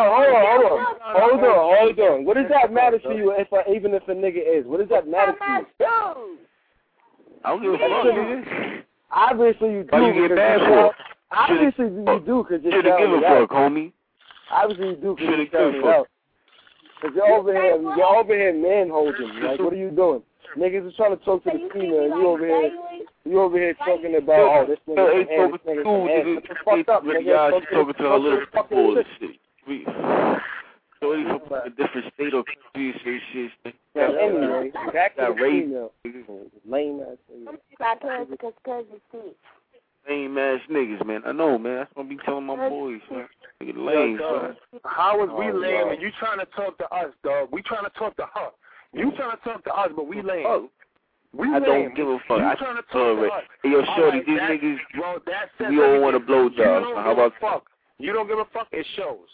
on. What does that matter to you even if a nigga is? What does that matter to you? I don't give a fuck. Obviously you do. Why you get mad for? Obviously you do because you're Should've telling given me a out. fuck, homie. Obviously you do because Should've you're telling me given a fuck. out. Because you're over here man-holding. Like, what are you doing? Niggas is trying to talk to the female and you over here talking about, oh, this Yo, nigga ain't some ass, talking this nigga to some ass. nigga. What the fuck up, nigga? Y'all, she talking to her little fucking boy and shit. shit. Shorty from a different state or country and shit. Yeah, anyway, back to the Got raped. female. Lame ass nigga. Cause you see. Lame ass niggas, man. I know, man. That's what I be telling my boys, man. Nigga lame, son. How is we lame and you trying to talk to us, dog? We trying to talk to her. You trying to talk to us, but we lame. Oh. We I lame. don't give a fuck. You I trying to talk tolerate. to us. Hey, yo, shorty, Right, these niggas, bro, that says we all want to blow You jobs. don't How give a about fuck. You don't give a fuck. It shows.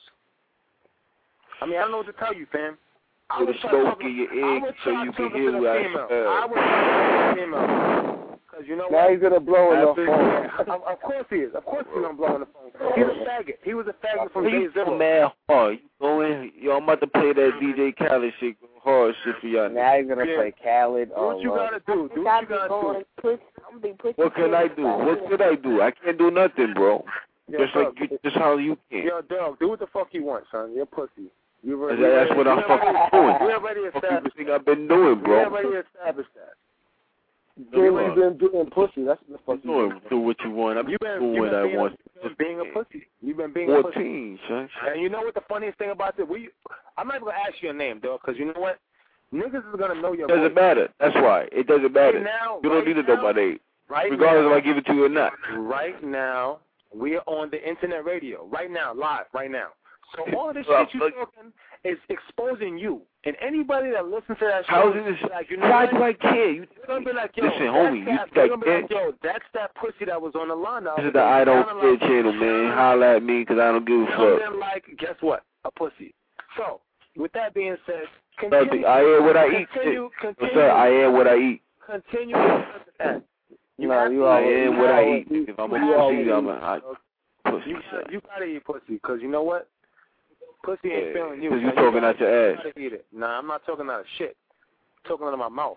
I mean, I don't know what to tell you, fam. I put was a trying to smoke talk in your I ear was so trying you to can talk to hear the what I female. said? I was trying to talk to the female. Because you know Now what? he's gonna blow in the Yeah, phone. of course he is. Of course he's gonna blow in the phone. He's a faggot. He was a faggot from day You zero. so mad hard. You go in. Yo, I'm about to play that DJ Khaled shit, hard shit for y'all. Now he's gonna play Khaled. Do what you gotta do. Do what you gotta do. What can I do? What could I do? I can't do nothing, bro. Yo, Just like dog, you, just how you can. Yo, dog, do what the fuck you want, son. You're pussy. That's what I'm fucking doing. We already What established. you think I've been doing, We bro? already established that. You've been doing pussy. That's the fuck you Do what you want. I'm doing what I want. You've been being a pussy. You've been being a pussy. 14, son. And you know what the funniest thing about this? I'm not gonna ask you your name, dog, because you know what? Niggas is gonna know your voice. Doesn't matter. That's why. It doesn't matter. Right now, You don't need to know my name. Right regardless now, if I give it to you or not. Right now, we are on the internet radio. Right now, live. Right now. So all of this Well, shit you talking is exposing you. And anybody that listens to that How show, is this? like, you know Why what? do I care? You You're gonna be like, yo, listen, that's homie. that, You're you're gonna be like, like, yo, that's that pussy that was on the line. this is the I Don't Care channel, man. Holla at me because I don't give a fuck. Then, like, guess what? A pussy. So, with that being said, Nothing. I am what I eat. What's up? I am what I eat. Continue to that. I am what I eat. If I'm a pussy, I'm a pussy. You gotta eat pussy, because you know what? Pussy ain't feeling you. Because you talking out your ass. You gotta eat it. Nah, I'm not talking out of shit. I'm talking out of my mouth.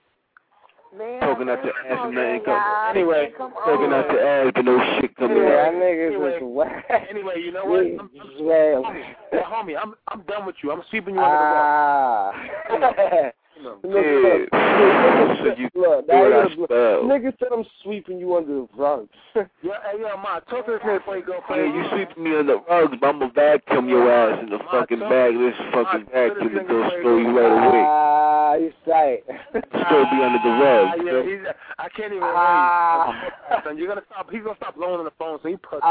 Talking out your ass and nothing come. Anyway, talking out your ass but no shit coming out. That niggas is whack. Anyway, you know what? Homie, I'm done with you. I'm sweeping you under the rug. Nigga said I'm sweeping you under the rug. Yo, Ma, talk to this nigga before you go. Yeah, you sweeping me under the rugs, but I'm gonna vacuum your ass in the fucking bag. This fucking vacuum and go throw you right away. You sight. Still be under the rug. Yeah, I can't even hear you. You're gonna stop. He's gonna stop blowing on the phone, so he pussy.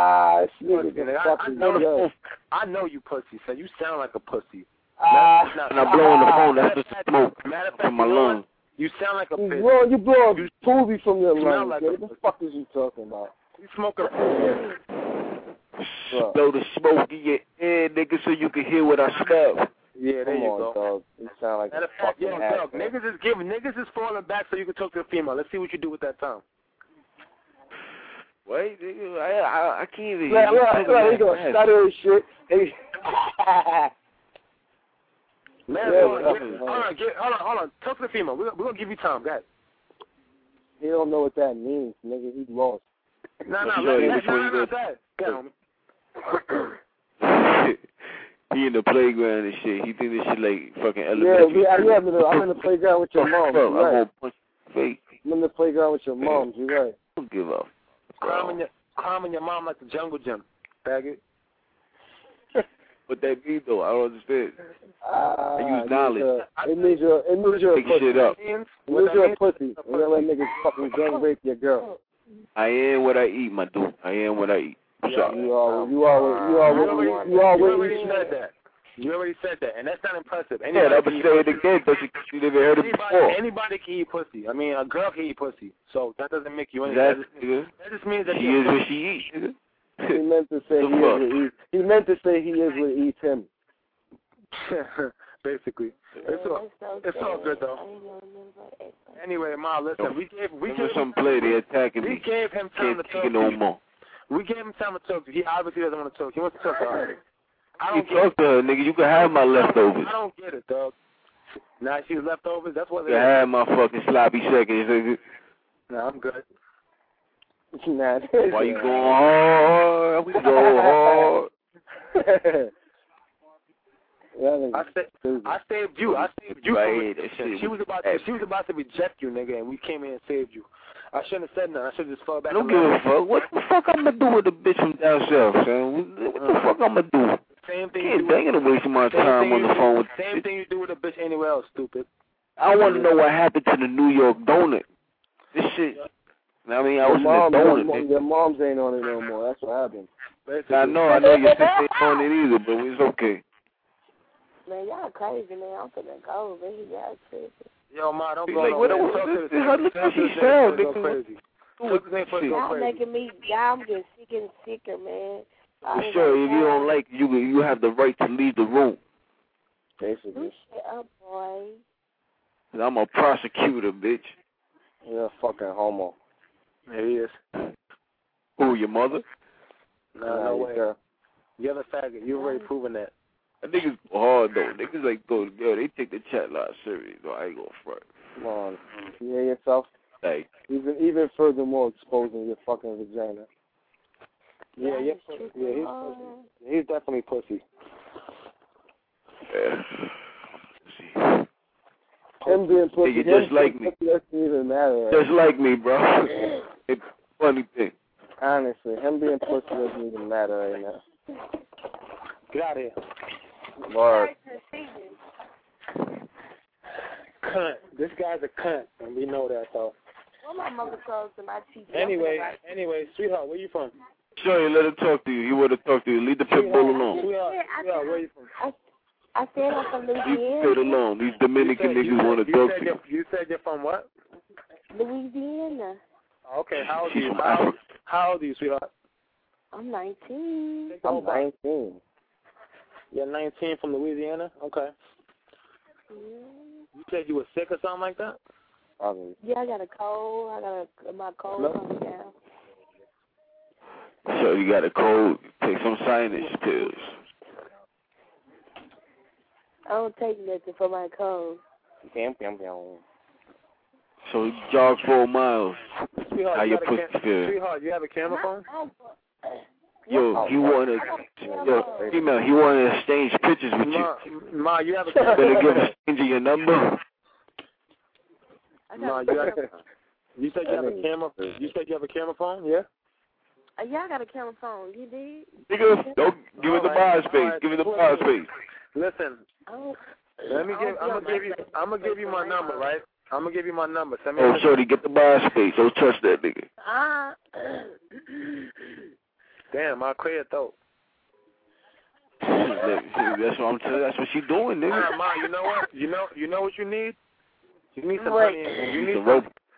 I know you pussy, so you sound like a pussy. And I blow on the phone, that's just smoke from my lungs. You sound like a bitch. You blowing poopy from your lungs. Like what the fuck is you talking about? You smoking. Blow the smoke in your ear, nigga, so you can hear what I smell. Yeah, there you go. Dog. You sound like a fucking dog, niggas is falling back so you can talk to the female. Let's see what you do with that tongue. Wait, nigga, I can't even hear you. You gonna stutter and shit. Man, hold on. Talk to the female. We're gonna give you time, guys. He don't know what that means, nigga. He lost. No, he in the playground and shit. He think this shit like fucking elementary. Yeah, I'm in the playground with your mom. I'm gonna punch your face. I'm in the playground with your mom. You right. Don't give up. Calming your mom like the jungle gym, faggot. What that mean though? I don't understand. I use knowledge. It means you're a pussy. Shit up. It means you're a pussy. You're gonna let niggas fucking gang rape your girl. I am what I eat, my dude. I am what I eat. Sorry. You already said that. You already said that, and that's not impressive. I'm gonna say it again, but you never heard it before. Anybody can eat pussy. I mean, a girl can eat pussy, so that doesn't make you anything. That just means that she is what she eats. He meant to say he meant to say he is what eats him. Basically, it's all good though. Anyway, Ma, listen, we gave some play. They attacking me. We gave him time to talk. No more. We gave him time to talk. He obviously doesn't want to talk. He wants to talk to her. You talk to her, nigga. You can have my leftovers. I don't get it, dog. Now she's leftovers. That's what they You can have my fucking sloppy seconds, nigga. Nah, I'm good. Nah. Why you going hard? We go hard. I saved you. Right, she was about to reject you, nigga, and we came in and saved you. I shouldn't have said nothing. I should have just fell back. I don't give a fuck. What the fuck I'm gonna do with a bitch from down south, son? What the fuck I'm gonna do? Same thing. I ain't gonna waste my time on the phone with same thing you do with a bitch anywhere else, stupid. I want to know what happened to the New York donut. This shit. I mean, I was throwing it. Your moms ain't on it no more. That's what happened. I know your sister ain't on it either, but it's okay. Man, y'all crazy, man. I'm finna go, man. Y'all crazy. Yo, Ma, don't go Like, nowhere. look how she sound, Go nigga. crazy. Y'all making me, y'all getting sicker and sicker, man. Sure, if you don't like it, you have the right to leave the room. Basically. Shut up, boy. I'm a prosecutor, bitch. You're a fucking homo. There he is. Who, your mother? No way. You're the faggot. You've already proven that. That niggas hard, though. Niggas like, yo, they take the chat lot serious, though. I ain't gonna front. Come on. You hear yourself? Like, even furthermore exposing your fucking vagina. Yeah, he's pussy. He's definitely pussy. Yeah. Him being pussy. Nigga, just like me. Doesn't even matter. Right? Just like me, bro. It's a funny thing. Honestly, him being pussy doesn't even matter right now. Get out of here. Lord. Cunt. This guy's a cunt, and we know that, though. Well, my mother calls to my teacher. Anyway, sweetheart, where you from? Sure, let her talk to you. He want to talk to you. Leave the pit bull alone. Sweetheart, where you from? I said I'm from Leave the Louisiana. pit alone. These Dominican niggas want to talk to you. You said you're from what? Louisiana. Okay, how old are you? How old are you, sweetheart? I'm 19. I'm 19. You're 19 from Louisiana? Okay. You said you were sick or something like that? Yeah, I got a cold. My cold coming down. So you got a cold, take some sinus pills. I don't take nothing for my cold. So jog 4 miles. Sweetheart, How your pussy feel? Sweetheart, you have a camera phone? Yo, he wanna exchange pictures with you. Ma, you have a Better camera give phone? a stranger your number. Ma, you said you have a camera. You said you have a camera phone? Yeah. Yeah, I got a camera phone. You did? Nigga, don't give it the bar space. Give it the bar space. Listen. I'm gonna give you my number, right? I'm gonna give you my number. Send me. Oh, shorty, get the bar space. Don't touch that nigga. Damn, I clear though. That's what I'm telling. That's what she doing, nigga. Ma, you know what? You know what you need? You need some honey. You need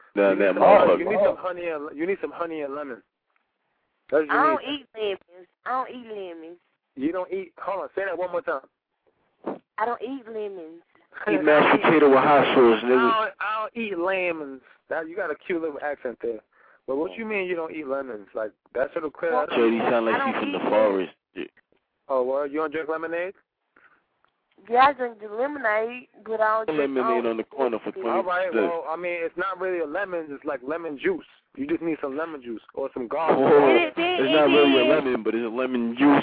some honey and lemon. That's what you I don't need. eat lemons. I don't eat lemons. You don't eat. Hold on, say that one more time. I don't eat lemons. Eat mashed potato with hot sauce, nigga. I don't eat lemons. You got a cute little accent there. But what you mean you don't eat lemons? Like, that sort of clear out? Shorty sound like she's from the forest. Oh, well, you don't drink lemonade? Yeah, I drink the lemonade, but I don't drink lemonade on the corner for 20 All right, well, I mean, it's not really a lemon. It's like lemon juice. You just need some lemon juice or some garlic. It's not really a lemon, but it's a lemon juice.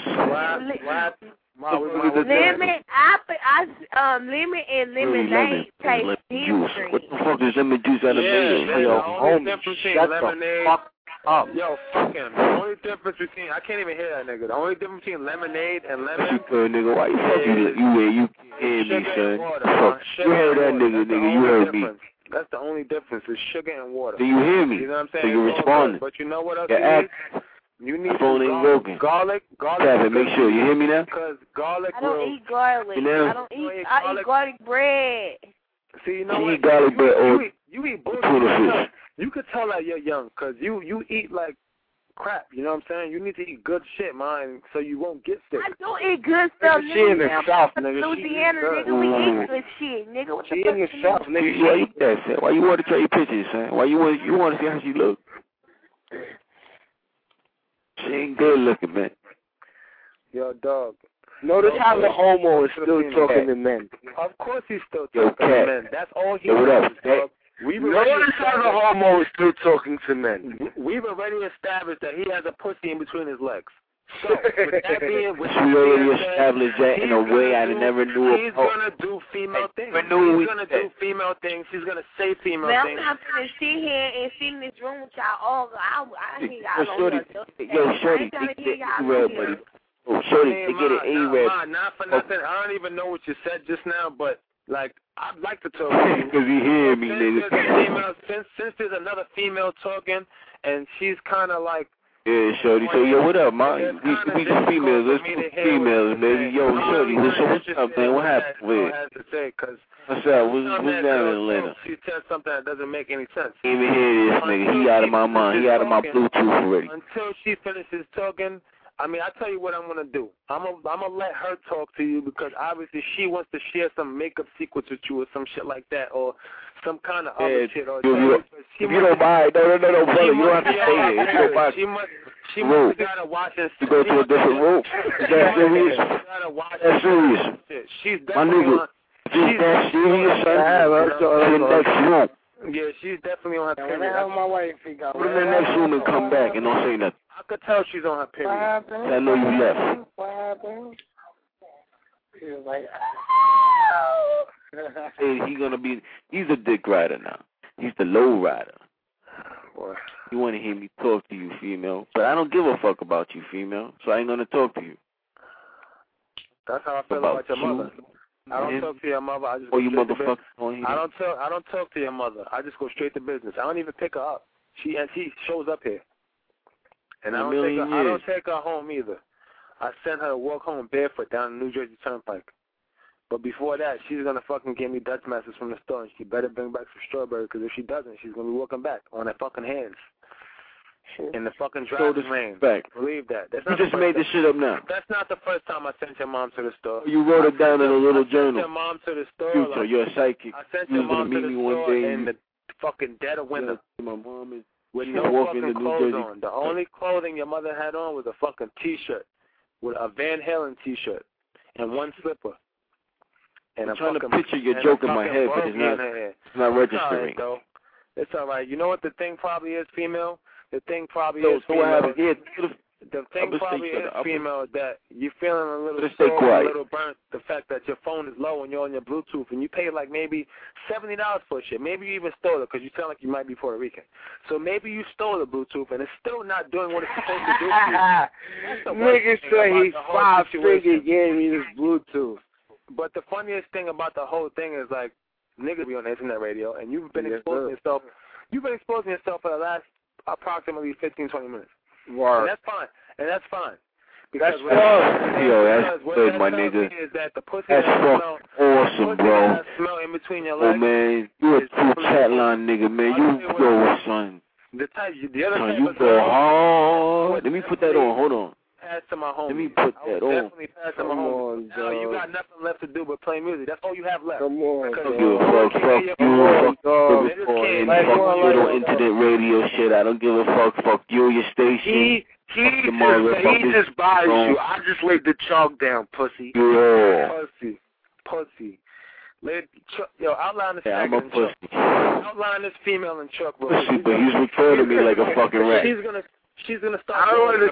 Lemon and lemonade taste different. What the fuck is lemon juice out of made? Yo, homie, shut the fuck up. Yo, fuck him. The only difference between, I can't even hear that nigga. The only difference between lemonade and lemon. Nigga, why you you hear me, son? Fuck. You heard that nigga, you heard me. That's the only difference is sugar and water. Do you hear me? You know what I'm saying? So you responding. But you know what else you need? Phone ain't broken. Garlic. Kevin, make sure you hear me now. Because garlic. I don't eat garlic. You know? I eat garlic bread. See, you know you what? Eat garlic bread or you eat bullshit. Tuna fish. You could tell that you're young because you eat like crap. You know what I'm saying? You need to eat good shit, man, so you won't get sick. I do eat good stuff, nigga. She in the South, nigga. Louisiana, nigga, we eat good shit, nigga. What the fuck? She in the South, nigga. Why you eat that, son? Why you want to try your pictures, son? Why you want to see how she look? She ain't good looking, man. Yo, dog. Notice how the homo is still talking to men. Of course he's still talking to men. That's all he does, dog. Notice how the homo is still talking to men. We've already established that he has a pussy in between his legs. So, with that being we already established that in a way I never knew. He's gonna do female things. He's gonna do female things. He's gonna say female things. Man, I'm not gonna sit here and sit in this room with y'all all. I hear y'all Shorty, Shorty, get the A-Rab, buddy. Oh, Shorty, to get an A-Rab. Not for nothing. I don't even know what you said just now, but Like, I'd like to talk to you. Because he hear me, nigga. Since there's another female talking, and she's kind of like, yeah, shorty. So, yo, what up, man? We the females. Let's put females, baby. Yo, shorty, what's up, man? What happened? What's up? What's down in Atlanta? She said something that doesn't make any sense. Even hear this nigga. He out of my mind. He out of my Bluetooth already. Until she finishes talking, I mean, I tell you what I'm gonna do. I'm gonna let her talk to you because obviously she wants to share some makeup secrets with you or some shit like that or some kind of other shit. Or if you don't mind, no, brother, you don't have to stay here. If you don't mind, she must have gotta watch this. You go to a different room. Is that serious? That's serious. She's my nigga. She's that serious, son. In the next room. Yeah, she's definitely on her period. My wife, go in the next room and come back and don't say nothing. I could tell she's on her period. I know you left. What happened? He was like, hey, he's a dick rider now. He's the low rider. Boy. You want to hear me talk to you, female. But I don't give a fuck about you, female. So I ain't going to talk to you. That's how I feel about your mother. I don't talk to your mother. I just go you straight to motherfucker. business. I don't talk to your mother. I just go straight to business. I don't even pick her up. She shows up here. And I don't take her home either. I send her to walk home barefoot down the New Jersey Turnpike. But before that, she's going to fucking give me Dutch masters from the store, and she better bring back some strawberry, because if she doesn't, she's going to be walking back on her fucking hands. In the fucking driving lane. Believe that. You just made this shit up now. That's not the first time I sent your mom to the store. You wrote it down in a little journal. I sent your mom to the store. Future, you're a psychic. I sent your mom to the store in the fucking dead of winter. My mom is with no fucking clothes on. The only clothing your mother had on was a fucking T-shirt with a Van Halen T-shirt and one slipper. And I'm trying to picture your joke in my head, but it's not registering. It's all right. You know what the thing probably is, female? The thing probably is female. The thing probably is female that you're feeling a little sore, a little burnt. The fact that your phone is low and you're on your Bluetooth and you pay like maybe $70 for shit. Maybe you even stole it because you sound like you might be Puerto Rican. So maybe you stole the Bluetooth and it's still not doing what it's supposed to do for you. Nigga said he's 5 figure gave me this Bluetooth. But the funniest thing about the whole thing is like niggas be on the internet radio and you've been exposing yourself. You've been exposing yourself for the last approximately 15, 20 minutes. Wow. And that's fine. And that's fine. Because that's good, my nigga. That's fucking awesome, bro. Smell in between your legs. Oh, man, you a true chat line nigga, man. You go, son. The other son, you go hard. Let me put that on. Hold on. Pass to my home. Let me put that on. Definitely pass to my home. Now you got nothing left to do but play music. That's all you have left. Come on. Fuck you. Little internet radio shit. I don't give a fuck. Fuck you, your station. He just buys you. I just laid the chalk down, pussy. Yeah. Pussy. Outline this I'm a pussy. Outline this female in truck. Pussy, but he's recording me like a fucking rat. She's gonna start. I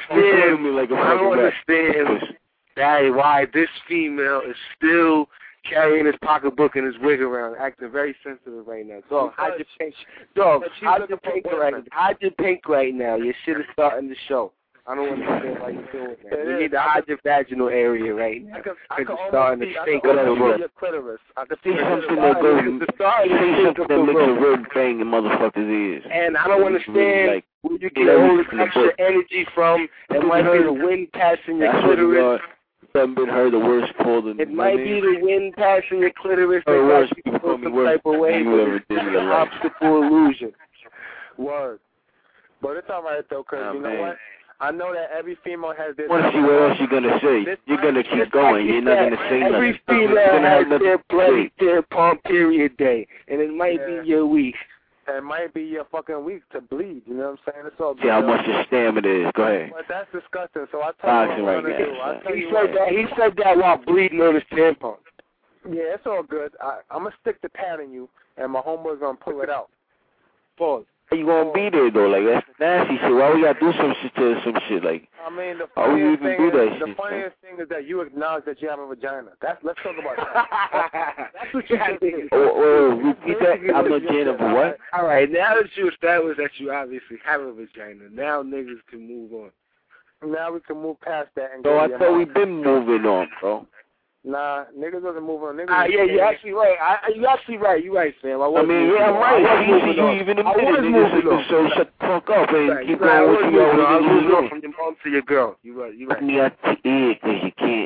don't understand why this female is still carrying his pocketbook and his wig around, acting very sensitive right now. Dog, hide your pink. Dog, hide your pink right now. Your shit is starting to show. I don't understand why you're doing that. You need to hide your vaginal area right now. Because it's starting to stink up the room. I can see something that goes. Say something that makes a real bang in motherfuckers' ears. And I don't understand where you get all this extra energy from. It might be the wind passing your clitoris. Haven't been heard the worst called in. It might be the wind passing your clitoris that got you feel some type of way. It's an optical illusion. Word. But it's all right though, because you know what? I know that every female has this. I want to see what else you're going to say. You're going to keep going. You're not going to say nothing. Every female has their bloody tampon period day, and it might be your week. It might be your fucking week to bleed. You know what I'm saying? It's all good. See how much your stamina is. Go ahead. But that's disgusting. So I tell you what I'm going to do. He said that while bleeding on his tampon. Yeah, it's all good. I'm going to stick the pad in you, and my homeboy's going to pull it out. Pause. You gonna be there though? Like that's nasty shit. Why we gotta do some shit to some shit? Like, I mean, the funniest thing is that you acknowledge that you have a vagina. Let's talk about that. That's what you think. Repeat that. I'm a vagina for what? All right, now that you established that you obviously have a vagina, now niggas can move on. Now we can move past that and I thought we've been moving on, bro. Nah, niggas wasn't moving on. Niggas yeah, you're actually right. You're actually right. You're right, Sam. I'm right. I was moving on. So shut the fuck up and keep going with you. I was moving on from your mom to your girl. You're right. I mean, because you can't.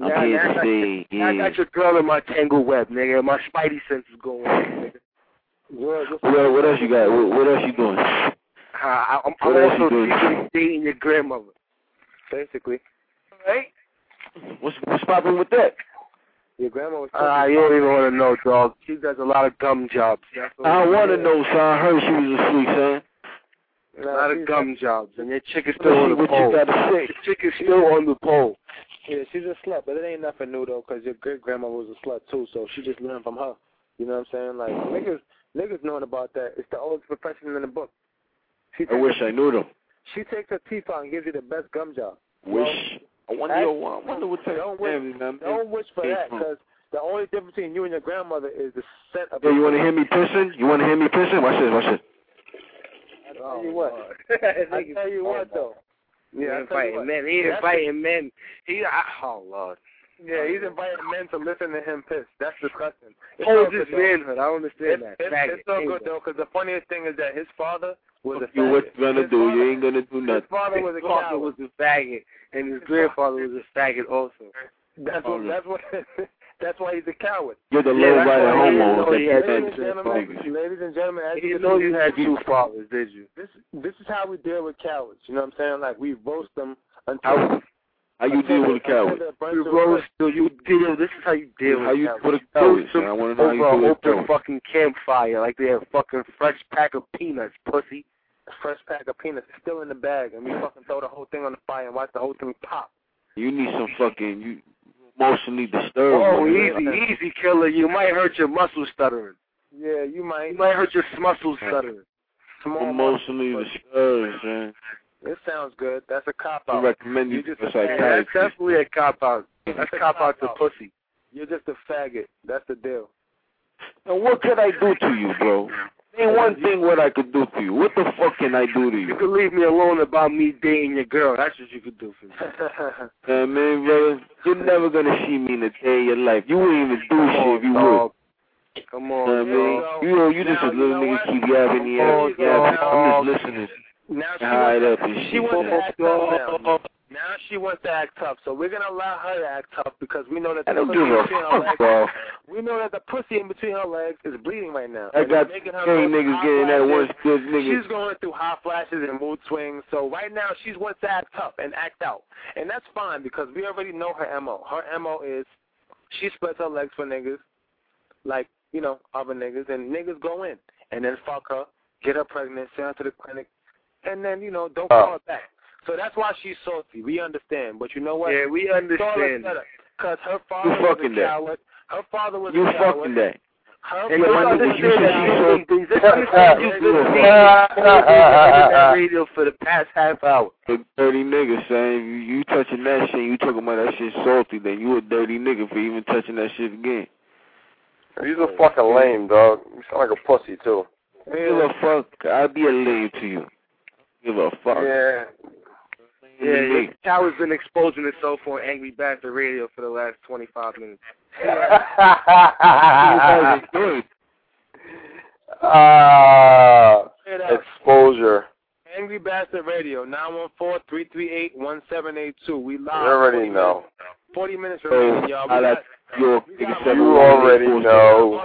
I got your girl in my tangled web, nigga. My spidey sense is going on, nigga. What else you got? What else you doing? I'm also secretly dating your grandmother. Basically. Right? What's popping with that? Your grandma was you don't even want to know, dog. She does a lot of gum jobs. I want to know, son. I heard she was asleep, son. A lot of gum jobs, and your chick is still on the pole. Your chick is still on the pole. Yeah, she's a slut, but it ain't nothing new, though, because your great-grandma was a slut, too, so she just learned from her. You know what I'm saying? Like, niggas knowing about that. It's the oldest profession in the book. I wish I knew them. She takes her teeth out and gives you the best gum job. I wonder what type of family. Don't wish for that, because the only difference between you and your grandmother is the scent of. Hey, you want to hear me pissing? Watch this. I tell you what. I tell you what, though. Yeah, fighting men. He ain't fighting men. Oh, Lord. Yeah, he's inviting men to listen to him piss. That's disgusting. Oh, this manhood. I don't understand that. It's so good, though, because the funniest thing is that his father was a faggot. What you gonna do? You ain't gonna do nothing. His father was a coward. Was a faggot, and his grandfather was a faggot also. That's why he's a coward. You're the low-rider homo. Ladies and gentlemen, as you know you had two fathers, did you? This is how we deal with cowards. You know what I'm saying? Like, we roast them until... How you deal with a coward? This is how you deal with a coward. I want to know how you deal with a open fucking campfire, like they have fucking fresh pack of peanuts, pussy. Fresh pack of peanuts still in the bag, and we fucking throw the whole thing on the fire and watch the whole thing pop. You need some fucking... You emotionally disturbed. Oh, easy, killer. You might hurt your muscles stuttering. Yeah, you might. You might hurt your muscles stuttering. Emotionally disturbed, man. It sounds good. That's a cop-out. I recommend you to a psychiatrist. That's definitely a cop-out. That's a cop-out to pussy. You're just a faggot. That's the deal. And what could I do to you, bro? Ain't one thing what I could do to you. What the fuck can I do to you? You could leave me alone about me dating your girl. That's what you could do for me. Yeah, man, brother, you're never gonna see me in a day of your life. You wouldn't even do shit if you would. Come on, you just a little nigga keep yapping. I'm just listening. Now she wants to act tough now. Now she wants to act tough, so we're gonna allow her to act tough because we know that the pussy in between her legs. We know that the pussy in between her legs is bleeding right now. I got niggas getting that one good nigga. She's going through hot flashes and mood swings, so right now she wants to act tough and act out, and that's fine because we already know her MO. Her MO is she spreads her legs for niggas, like other niggas, and niggas go in and then fuck her, get her pregnant, send her to the clinic. And then, don't call her back. So that's why she's salty. We understand. But you know what? Yeah, we understand. Because her father was a coward. Her father was a coward. You fucking that. And you understand that radio for the past half hour. The dirty nigga saying, you touching that shit, you talking about that shit salty, then you a dirty nigga for even touching that shit again. You're a fucking lame, dog. You sound like a pussy, too. Give a fuck. I'll be a lame to you. Give a fuck. Yeah. Yeah, Coward's been exposing himself on Angry Bastard Radio for the last 25 minutes. Exposure. Angry Bastard Radio, 914-338-1782. We live. You already know. 40 minutes remaining, y'all. You already know.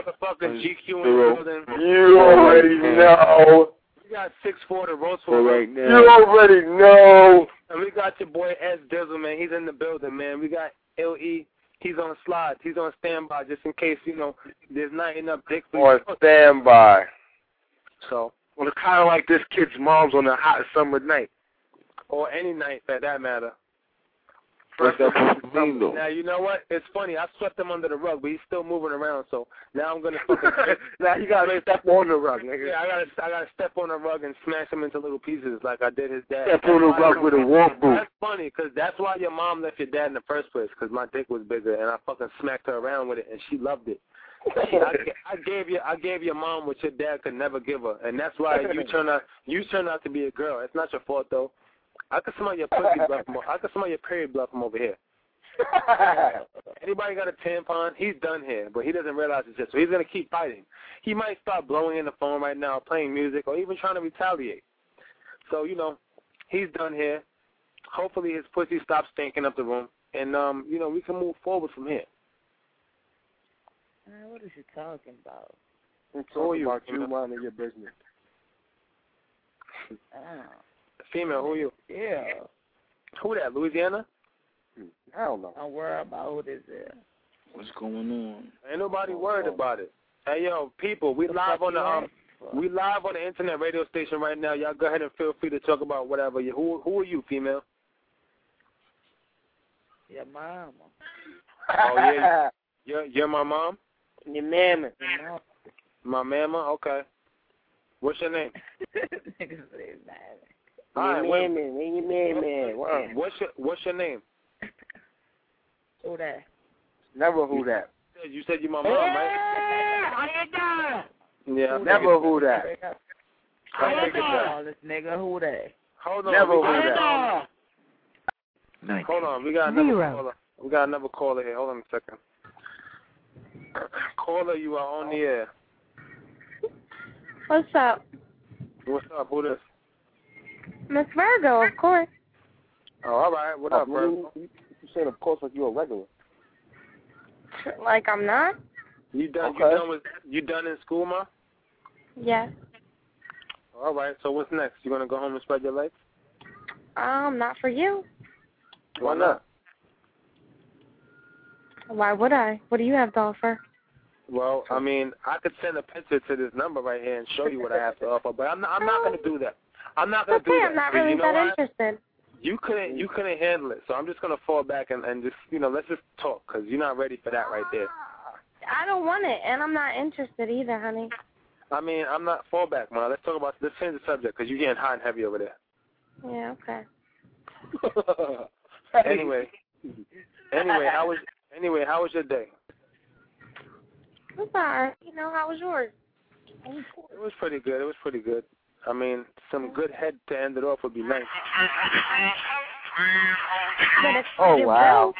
You already know. We got 6-4 to roast for right now. You already know. And we got your boy S Dizzle, man. He's in the building, man. We got L.E. He's on slides. He's on standby just in case, there's not enough dick for on standby. So, well, it's kind of like this kid's mom's on a hot summer night. Or any night, for that matter. What's that supposed to mean, though? Now, you know what? It's funny. I swept him under the rug, but he's still moving around, so now I'm going to fucking... Now you got to step on the rug, nigga. Yeah, I gotta step on the rug and smash him into little pieces like I did his dad. Step on the rug with a warm boot. That's funny, because that's why your mom left your dad in the first place, because my dick was bigger, and I fucking smacked her around with it, and she loved it. I gave your mom what your dad could never give her, and that's why you turned out to be a girl. It's not your fault, though. I can smell your pussy blood I can smell your period blood from over here. Anybody got a tampon, he's done here, but he doesn't realize it yet, so he's going to keep fighting. He might start blowing in the phone right now, playing music, or even trying to retaliate. So, you know, he's done here. Hopefully his pussy stops stinking up the room, and, you know, we can move forward from here. What is you talking about? I'm talking about you minding your business. Female, who are you? Yeah. Who that, Louisiana? I don't know. I'm worried about who this is. What's going on? Ain't nobody worried about it. Hey, yo, people, we live on the internet radio station right now. Y'all go ahead and feel free to talk about whatever. Who are you, female? Your mama. Oh, yeah. You're my mom? Your mama. My mama? Okay. What's your name? What's your name? Who that? Never who that. You said you're my mom, right? Yeah. Never who that. This nigga, who that? Hold on. Never who that. Hold on. We got another caller. We got another caller here. Hold on a second. Caller, you are on the air. What's up? What's up? Who this? Miss Virgo, of course. Oh, all right. What up, bro? You said of course like you're a regular. Like I'm not? You done? Okay. You done in school, ma? Yes. All right. So what's next? You gonna go home and spread your legs? Not for you. Why not? Why would I? What do you have to offer? Well, I mean, I could send a picture to this number right here and show you what I have to offer, but I'm not going to do that. I'm not going to do that. I'm not really that interested. You couldn't handle it, so I'm just going to fall back and just, you know, let's just talk, because you're not ready for that right there. I don't want it, and I'm not interested either, honey. I mean, I'm not fall back, man. Let's change the subject, because you're getting hot and heavy over there. Yeah, okay. Anyway, how was your day? It was all right. You know, how was yours? It was pretty good. I mean, some good head to end it off would be nice. Oh, wow.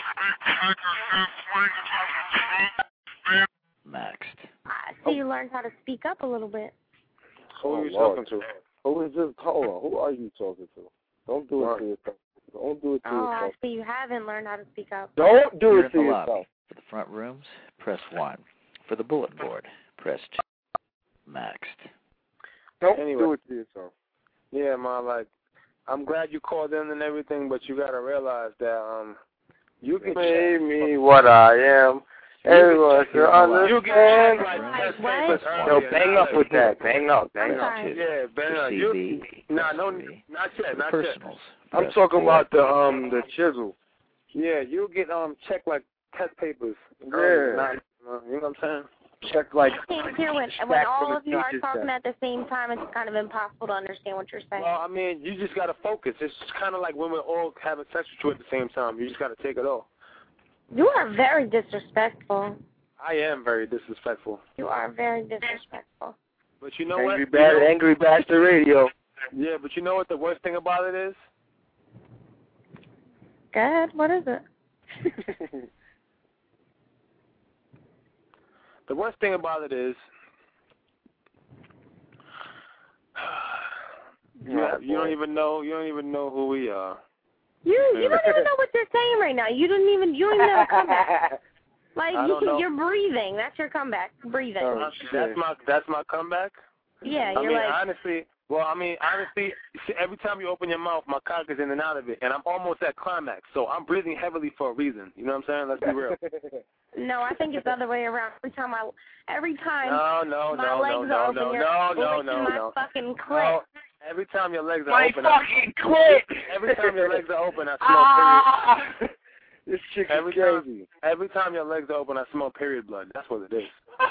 Next. I see you learned how to speak up a little bit. Who are you talking to? Who is this? Hold on. Who are you talking to? Don't do it to yourself. Don't do it to yourself. I see you haven't learned how to speak up. Don't do You're it to in the yourself. lobby. For the front rooms, press 1. For the bulletin board, press 2. Next. Don't do it to yourself. Yeah, ma, like, I'm glad you called in and everything, but you got to realize that you can made me what I am. Everyone should understand. Yo, bang up with that. Bang up. Yeah, bang up. Not yet. I'm talking about the chisel. Yeah, you get checked like test papers. Yeah. You know what I'm saying? Check like. I can't hear when all of you are talking at the same time. It's kind of impossible to understand what you're saying. Well, I mean, you just got to focus. It's kind of like when we're all having sex with you at the same time. You just got to take it all. You are very disrespectful. I am very disrespectful. You are very disrespectful. But you know what? Angry Bastard Radio. Yeah, but you know what the worst thing about it is? Go ahead. What is it? The worst thing about it is you don't even know who we are. You don't even know what you're saying right now. You don't even have a comeback. Like you're breathing. That's your comeback. Breathing. That's my comeback? Yeah, you're honestly, every time you open your mouth, my cock is in and out of it, and I'm almost at climax. So I'm breathing heavily for a reason. You know what I'm saying? Let's be real. No, I think it's the other way around. Every time my legs are open, you're my fucking clit. No. Every time your legs are open, every time your legs are open, I smell period. This chick is crazy. Every time your legs are open, I smell period blood. That's what it is.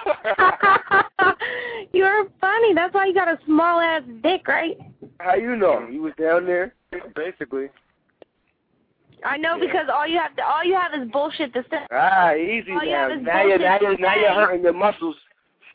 You're funny. That's why you got a small ass dick, right? How you know? You was down there? Basically. I know because all you have is bullshit to say. Easy now. Now you're hurting your muscles.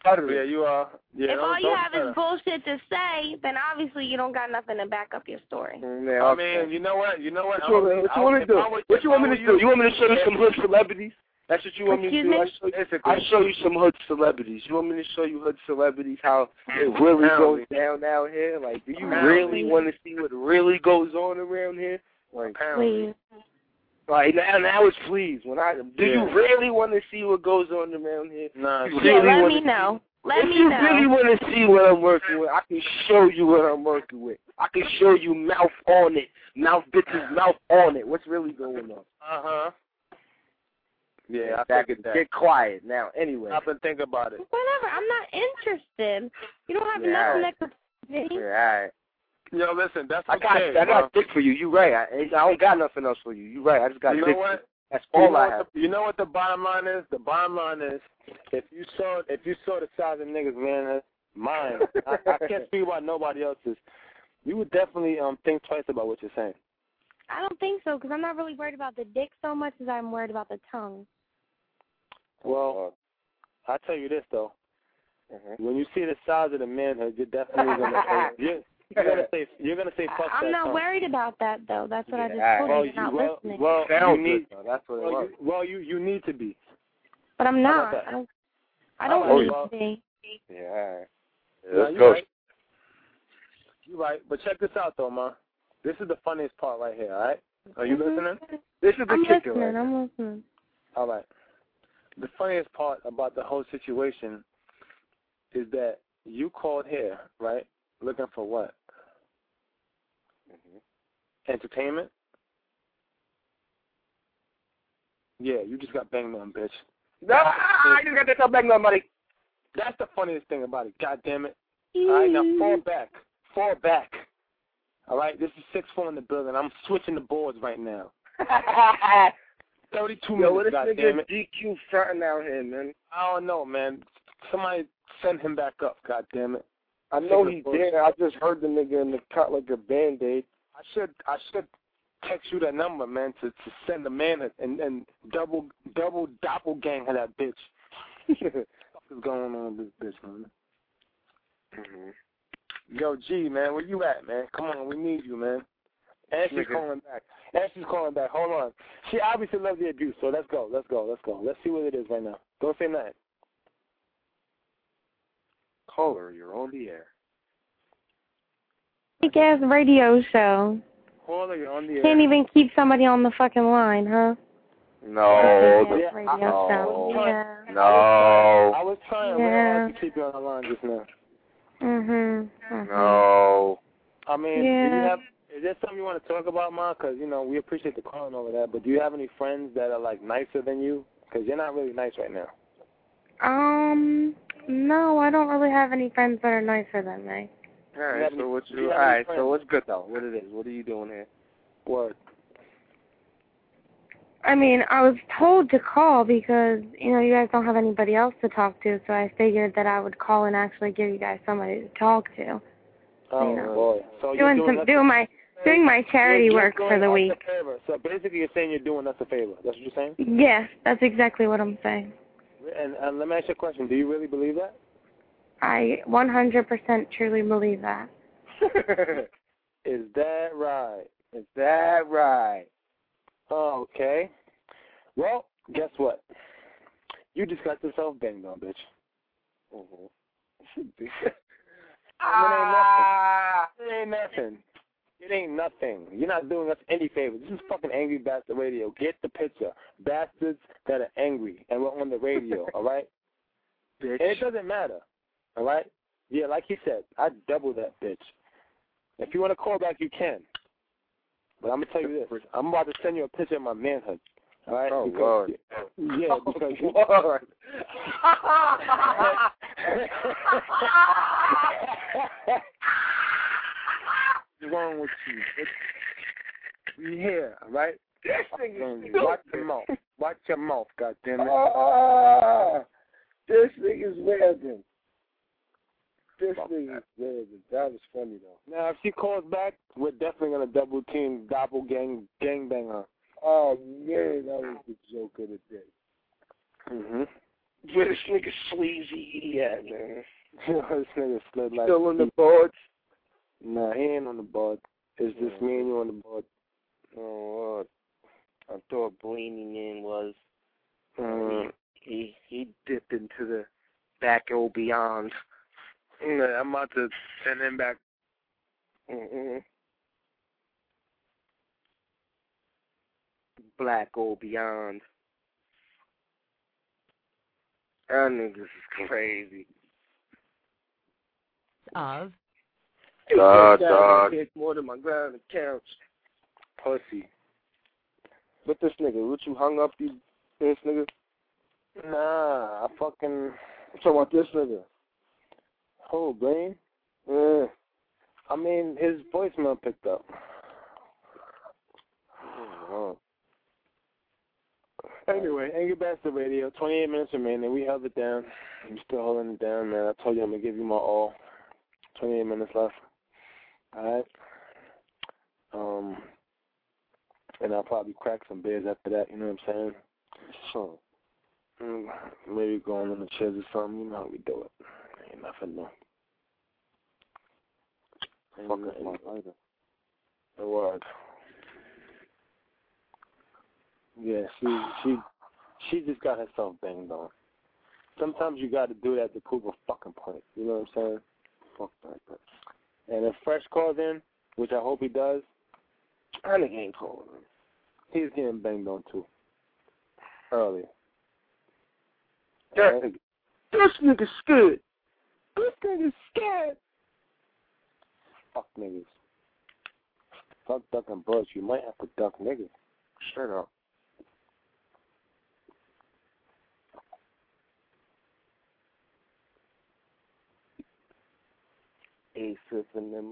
Yeah, you are. Yeah, if all you have is bullshit to say, then obviously you don't got nothing to back up your story. Yeah, I mean, you know what? What you want me to do? What you want me to do? You want me to show you some hood celebrities? That's what you want me to do? I show you some hood celebrities. You want me to show you hood celebrities, how it really goes down out here? Like, do you really want to see what really goes on around here? Like, please. Like, now it's please. Do you really want to see what goes on around here? Nah, let me know. If you really want to see what I'm working with, I can show you what I'm working with. I can show you mouth on it. Bitches mouth on it. What's really going on? Uh-huh. Yeah, I figured that. Get quiet now. Anyway. I've been thinking about it. Whatever. I'm not interested. You don't have nothing next to me. Yeah, all right. Yo, listen, that's okay. I got dick for you. You right. I don't got nothing else for you. You right. I just got dick for you. That's all I have. You know what the bottom line is? The bottom line is, if you saw the size of niggas, man, mine. I can't speak about nobody else's. You would definitely think twice about what you're saying. I don't think so, because I'm not really worried about the dick so much as I'm worried about the tongue. Well, I'll tell you this, though. When you see the size of the manhood, you're definitely going to you're gonna say fuck that. I'm not tongue. worried about that, though. That's what I just told you. You're not listening. That's what it was. You need to be. But I'm not. I don't need to be. Yeah, all right. Let's go. You're right. But check this out, though, Ma. This is the funniest part right here, all right? Are you listening? This is the kicker. I'm listening. All right. The funniest part about the whole situation is that you called here, right, looking for what? Entertainment? Yeah, you just got banged on, bitch. I just got that banged on, buddy. That's the funniest thing about it. God damn it. All right, now fall back. Fall back. All right, this is 6-4 in the building. I'm switching the boards right now. 32 minutes, what is goddammit. GQ fronting out here, man? I don't know, man. Somebody send him back up, goddammit. I know he did. I just heard the nigga in the cut like a Band-Aid. I should text you that number, man, to send the man and double doppelganger that bitch. What's going on with this bitch, man? Yo, G, man, where you at, man? Come on, we need you, man. And she's calling back. Hold on. She obviously loves the abuse, so let's go. Let's see what it is right now. Don't say nothing. Caller, you're on the air. Big ass radio show. Caller, you're on the air. Can't even keep somebody on the fucking line, huh? No. I was trying real hard to keep you on the line just now. No. I mean, is there something you want to talk about, Ma? Because, we appreciate the call and all of that, but do you have any friends that are, like, nicer than you? Because you're not really nice right now. No, I don't really have any friends that are nicer than me. All right, so what's good, though? What it is? What are you doing here? What? I mean, I was told to call because, you guys don't have anybody else to talk to, so I figured that I would call and actually give you guys somebody to talk to. Oh, boy. So doing my charity work for the week. So basically you're saying you're doing us a favor. That's what you're saying? Yes, that's exactly what I'm saying. And let me ask you a question. Do you really believe that? I 100% truly believe that. Is that right? Is that right? Okay. Well, guess what? You just got yourself banged on, bitch. It ain't nothing. You're not doing us any favors. This is fucking Angry Bastard Radio. Get the picture. Bastards that are angry and we're on the radio, all right? Bitch. And it doesn't matter, all right? Yeah, like he said, I double that bitch. If you want to call back, you can. But I'm going to tell you this. I'm about to send you a picture of my manhood. All right? Oh, Lord. Yeah, because... Lord. What's wrong with you? We here, all right? Watch your mouth. Watch your mouth, goddammit. This nigga's weird. That was funny, though. Now, if she calls back, we're definitely going to double team, gangbang her. Oh, man, that was the joke of the day. Where this nigga Sleazy at, man? This nigga slid like... Still on the boards? Nah, he ain't on the board. It's just me and you on the board. Oh, I thought Bleeding In was... He dipped into the back or beyond. Yeah, I'm about to send him back. Black or beyond. That niggas is crazy. Of. Dog. More than my ground accounts. Pussy. What this nigga? What you hung up, you this nigga? Nah, I fucking... I'm talking about this nigga. Oh, Blaine? Yeah. I mean, his voicemail picked up. Oh. Anyway, Angry Bastard Radio, 28 minutes remaining. We held it down. I'm still holding it down, man. I told you I'm going to give you my all. 28 minutes left. Alright? And I'll probably crack some beers after that, you know what I'm saying? So, maybe going on the chairs or something. You know how we do it. Ain't nothing new. fuck up my lighter. The word. Yeah, she just got herself banged on. Sometimes you got to do that to prove a fucking point. You know what I'm saying? Fuck that. And if Fresh calls in, which I hope he does, I nigga ain't calling him. He's getting banged on too. Earlier. This nigga's scared. This nigga's scared. Fuck niggas. Fuck ducking bullets. You might have to duck niggas. Shut up. Aces and them.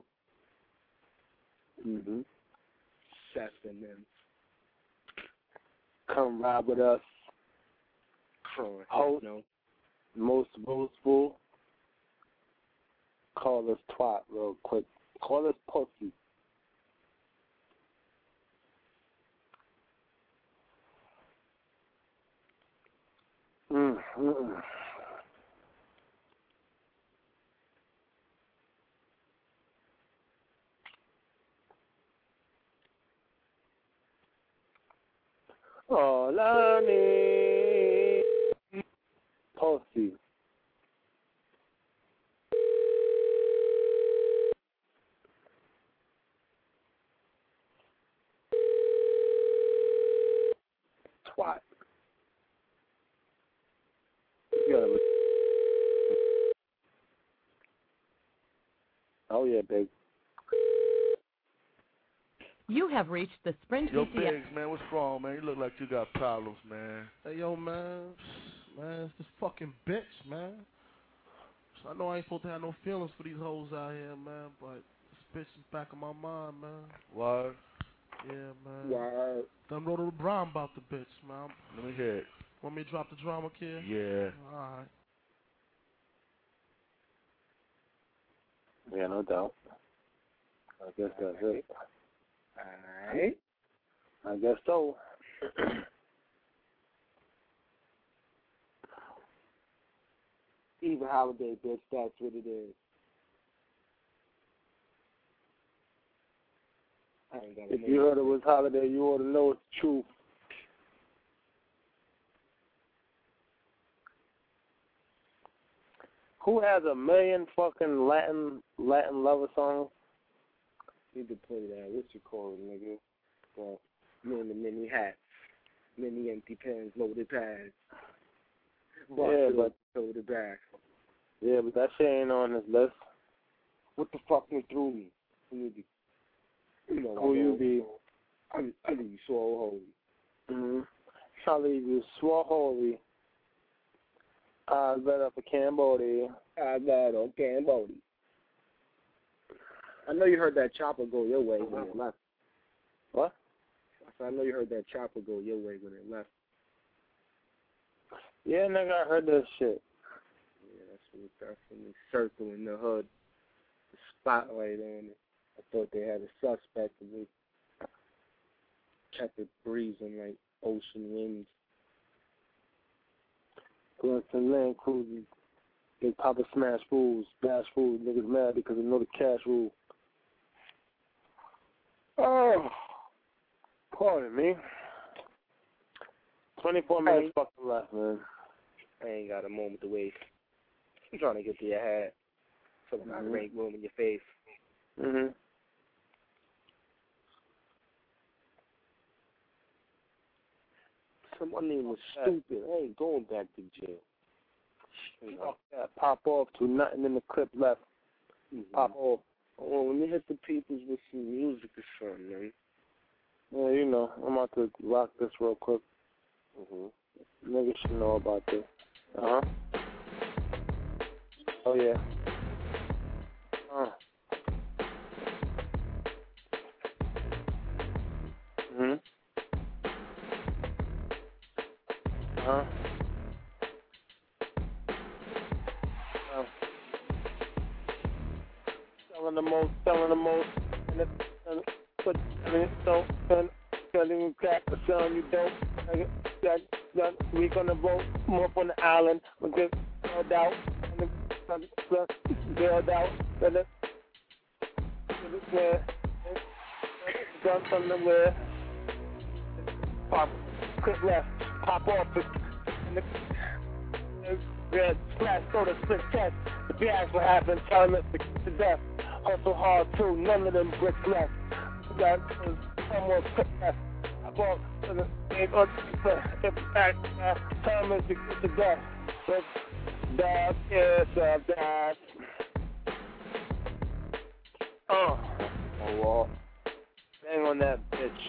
Seth and them. Come ride with us. Host. Most boastful. Call us twat real quick. Call us pussy. All I need, pussy. Twat. Oh yeah, babe. You have reached the Sprint Yo, PCS. Biggs, man, what's wrong, man? You look like you got problems, man. Hey, yo, man, it's this fucking bitch, man. So I know I ain't supposed to have no feelings for these hoes out here, man, but this bitch is back in my mind, man. Word. Yeah, man. Word. Done wrote a rhyme about the bitch, man. Let me hear it. Want me to drop the drama, kid? Yeah. Alright. Yeah, no doubt. I guess that's it. Alright. I guess so. Even holiday, bitch, that's what it is. I ain't got If you heard it was holiday, you ought to know it's the truth. Who has a million fucking Latin lover songs? Need to play that. What you call it, nigga? Well, me and the mini hats, mini empty pens, loaded pads. Yeah, but loaded back. Yeah, but that shit ain't on this list. What the fuck went through me? You know, Who you be? I leave you so holy. I leave you so holy. I bet up for Cambodia. I bet on Cambodia. I know you heard that chopper go your way when it left. What? I know you heard that chopper go your way when it left. Yeah, nigga, I heard that shit. Yeah, that's what definitely circling the hood. The spotlight on it. I thought they had a suspect, and they kept it breezing like ocean winds. Blunts and Land Cruisers. Big Papa smash fools, bash fools. Niggas mad because they know the cash rule. Oh, pardon me. 24 minutes fucking left, man. I ain't got a moment to waste. I'm trying to get to your hat. Something about rank room in your face. Mm-hmm. Someone name was stupid. I ain't going back to jail. Fuck that. Pop off to nothing in the clip left. Pop off. Oh, let me hit the peoples with some music or something, man. Yeah, you know, I'm about to rock this real quick. Niggas should know about this. Uh-huh. Oh, yeah. Mm-hmm. Selling the most, and put it so, selling crack, selling you dope. Got weak on the boat, more up on the island, we get bailed out, bailed out, gun from the where, pop, quick left, pop off, and the red splash, soda, split test, the bags will happen, telling us to death. Hustle hard too, none of them bricks left. We got almost quick left. I bought the impact, time is to death. But dog is a dad. Oh, well. Bang on that bitch.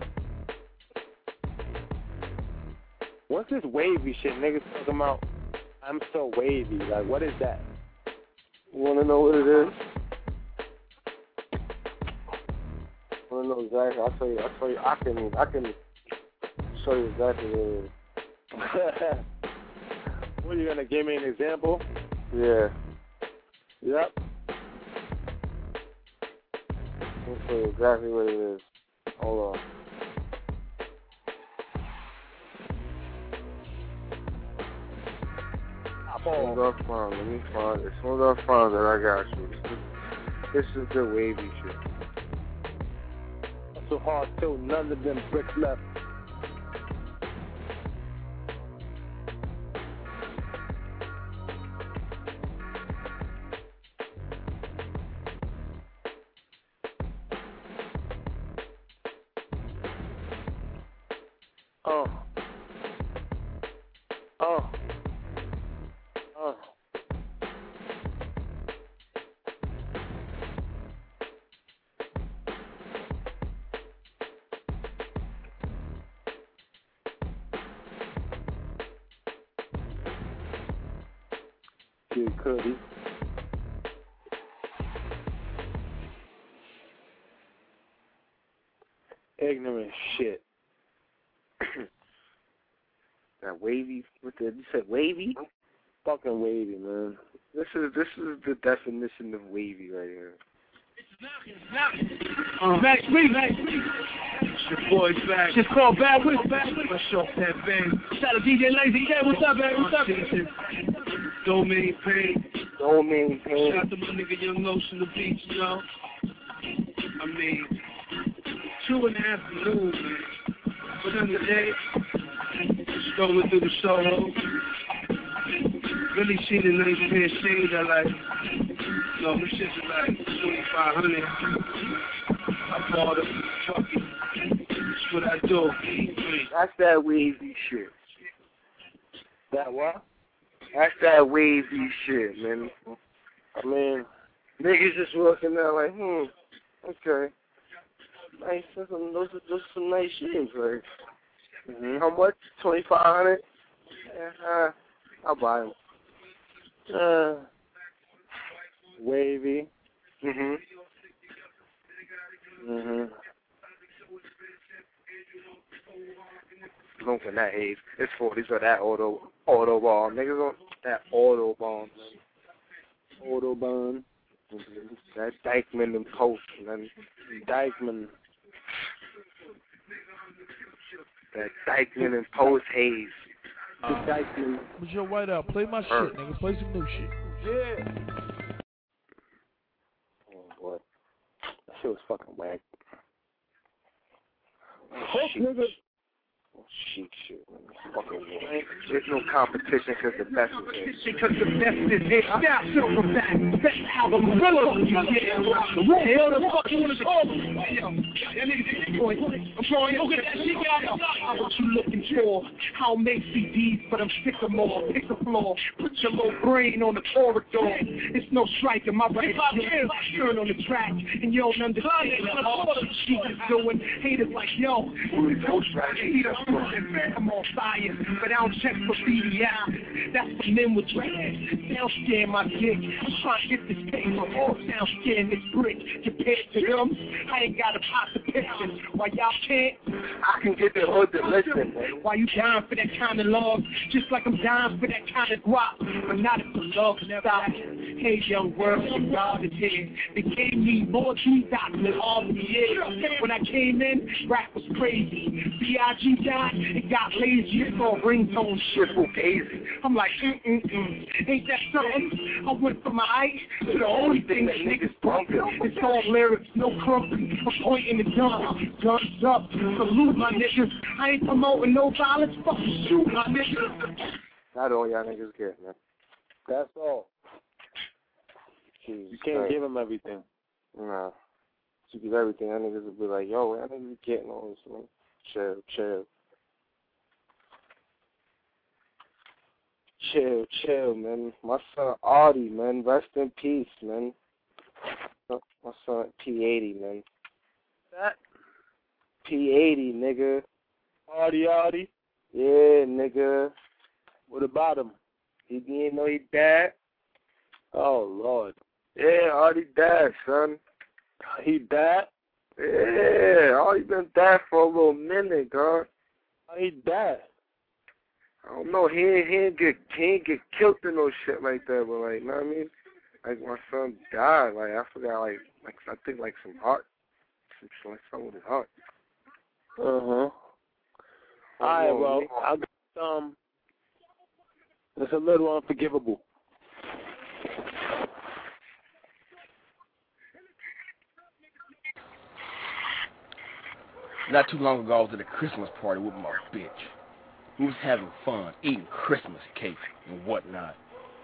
What's this wavy shit niggas talking about? I'm so wavy. Like, what is that? You want to know what it is? I don't know exactly. I'll tell you. I can show you exactly what it is. What, are you gonna give me an example? Yeah. Yep. I'll show you exactly what it is. Hold on. As soon as I find it, as soon as I find it, I got you. This is the wavy shit. So hard too, none of them bricks left. Cuddy. Ignorant shit. That wavy. You said wavy? Fucking wavy, man. This is the definition of wavy right here. Max Reed. It's your boy back. Just called Bad Whip. Let's show that bang. Shout out to DJ Lazy K. What's up, man? What's up? Domain Pain. Shout out to my nigga Young Lotion, the beach, you know. I mean, 2.5 afternoons, man. But then the day, strolling through the Soho. Really seen a nice pair of shades I like. No, this shit is like 2,500. I bought it. Fuck it. That's what I do. That's that wavy shit. That what? That's that wavy shit, man. I mean, niggas just walking there like, okay. Nice. Those are just some nice shoes. Like, how much? 2,500? Yeah, I'll buy them. Wavy. Don't for that age. It's 40s or that Autobahn. Niggas on that Autobahn, man. Autobahn. That Dykeman and Post, man. Dykeman. That Dykeman and Post haze. But yo, White Out, play my shit, nigga. Play some new shit. Yeah. Oh, boy. That shit was fucking whack. Nigga. Chic shit, man. Fucking whack. There's no competition because the best is here. Because the best is here. Now, silver back. Best album. Hell, the fuck you wanna call me? That nigga boy. I'm sorry, look at that shit, guys. I'm what you looking for. I'll make CDs, but I'm sick of more. Pick the floor. Put your little brain on the corridor. It's no striker. My right hand. Turn on the track. And you don't understand all the shit is doing. Haters like, yo. I'm on fire, but I don't check for BDI. That's for men with dreads. Sound scared my dick. I'm trying to get this paper. Sound scared this brick. Compared to them, I ain't got a pot to picture. Why y'all can't? I can get the hood to listen, man. Why you dying for that kind of love? Just like I'm dying for that kind of guap. But not if the love stops. Hey, young world, your God is here. They gave me more G's out than all the years. When I came in, rap was crazy. B.I.G. died. It got lazy, it's all ringtone shit for Daisy. I'm like, ain't that something? I went from my height to the only thing that niggas bumping. It's all lyrics, no crumping. I'm pointing the gun, guns up, salute my niggas. I ain't promoting no violence, fucking shoot my niggas. Not all y'all niggas get, man. That's all. Jesus you can't Christ. give them everything. Nah. You give everything, y'all niggas will be like, yo, y'all niggas getting all this, man. Chill. Chill, man. My son Artie, man. Rest in peace, man. My son P80, man. That? P80, nigga. Artie. Yeah, nigga. What about him? He didn't know he died. Oh, Lord. Yeah, Artie died, son. He died? Yeah, Artie been dead for a little minute, God. How he died? I don't know. He ain't get killed or no shit like that, but like, you know what I mean? Like my son died. Like I forgot. Like I think like some heart, something with his heart. All right, well, I got it's a little unforgivable. Not too long ago, I was at a Christmas party with my bitch. We was having fun, eating Christmas cake and whatnot.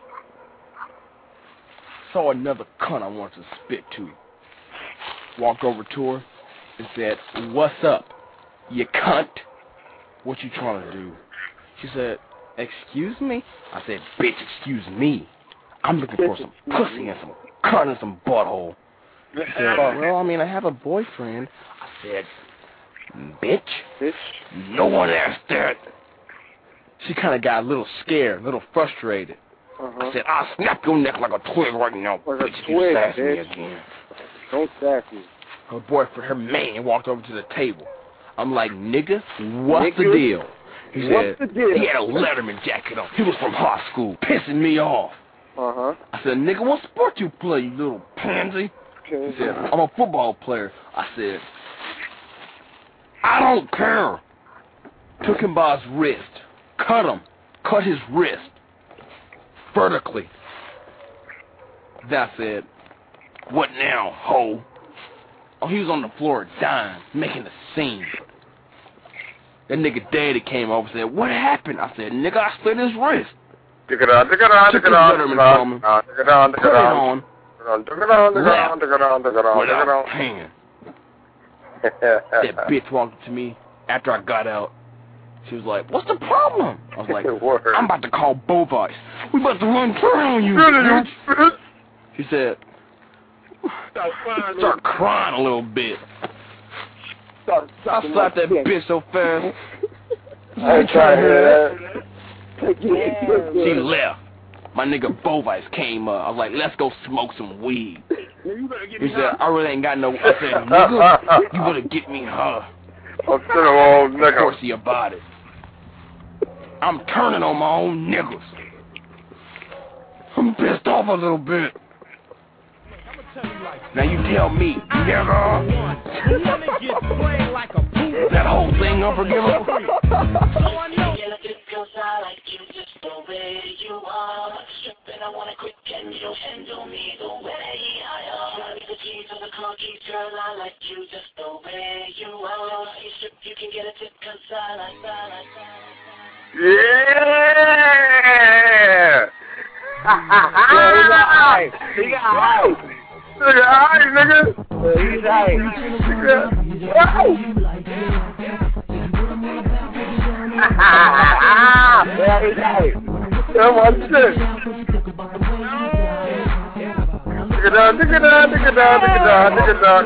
Saw another cunt I wanted to spit to. Walked over to her and said, "What's up, you cunt? What you trying to do?" She said, "Excuse me?" I said, "Bitch, excuse me. I'm looking for some pussy and some cunt and some butthole." She said, "Well, I mean, I have a boyfriend." I said, Bitch, no one asked that. She kind of got a little scared, a little frustrated. I said, "I'll snap your neck like a twig right now, bitch, if you sass me again." Don't sass me. Her boyfriend, her man, walked over to the table. I'm like, "Nigga, what's the deal?" He said, he had a Letterman jacket on. He was from high school, pissing me off. I said, "Nigga, what sport you play, you little pansy?" He said, "I'm a football player." I said, "I don't care." Took him by his wrist. Cut his wrist. Vertically. Then I said, "What now, ho?" Oh, he was on the floor dying, making a scene. That nigga daddy came over and said, "What happened?" I said, "Nigga, I slit his wrist." Took his Letterman from him, put it on, left without paying. That bitch walked up to me after I got out. She was like, "What's the problem?" I was like, "I'm about to call Bovice. We about to run turn on you, bitch." She said, start crying a little bit. I slapped that bitch so fast. I ain't trying to hear that. She left. My nigga Bovice came up. I was like, "Let's go smoke some weed." He said, "I really ain't got no." I said, "Nigga, you better get me her." Of course he about it. I'm turning on my own niggas. I'm pissed off a little bit. Now you tell me, nigga. That whole thing unforgivable? the way you are. Stripping, I wanna quit, can you handle me the way I am? Try me the keys to the car keys, girl, I like you just the way you are. You strip, you can get a tip, cause I like that. Yeah! He got hype. Nigga, hype, nigga. He's hype. Yeah, he's hype. Come on, shit. Dig it down, dig it down, dig it down, dig it down, dig it down.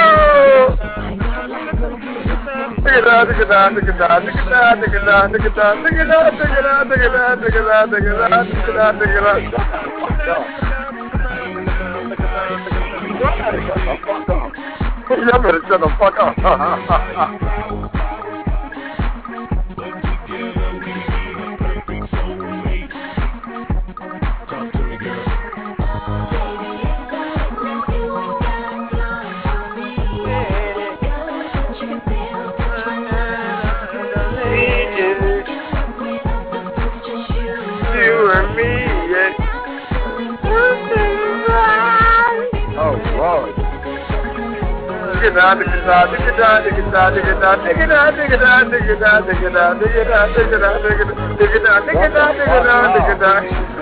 Dig it down, dig it down, dig it down, dig it down, dig it down, dig it down, dig it down, dig it down, dig it down, dig it down, dig it down, dig it down, dig it down. You better shut the fuck up. Dig it down, dig it down, dig it down, dig it down, dig it down, dig it down, dig it down, dig it down, dig it down, dig it down, dig it down, dig it down, dig it down, dig it down, dig it down, dig it down.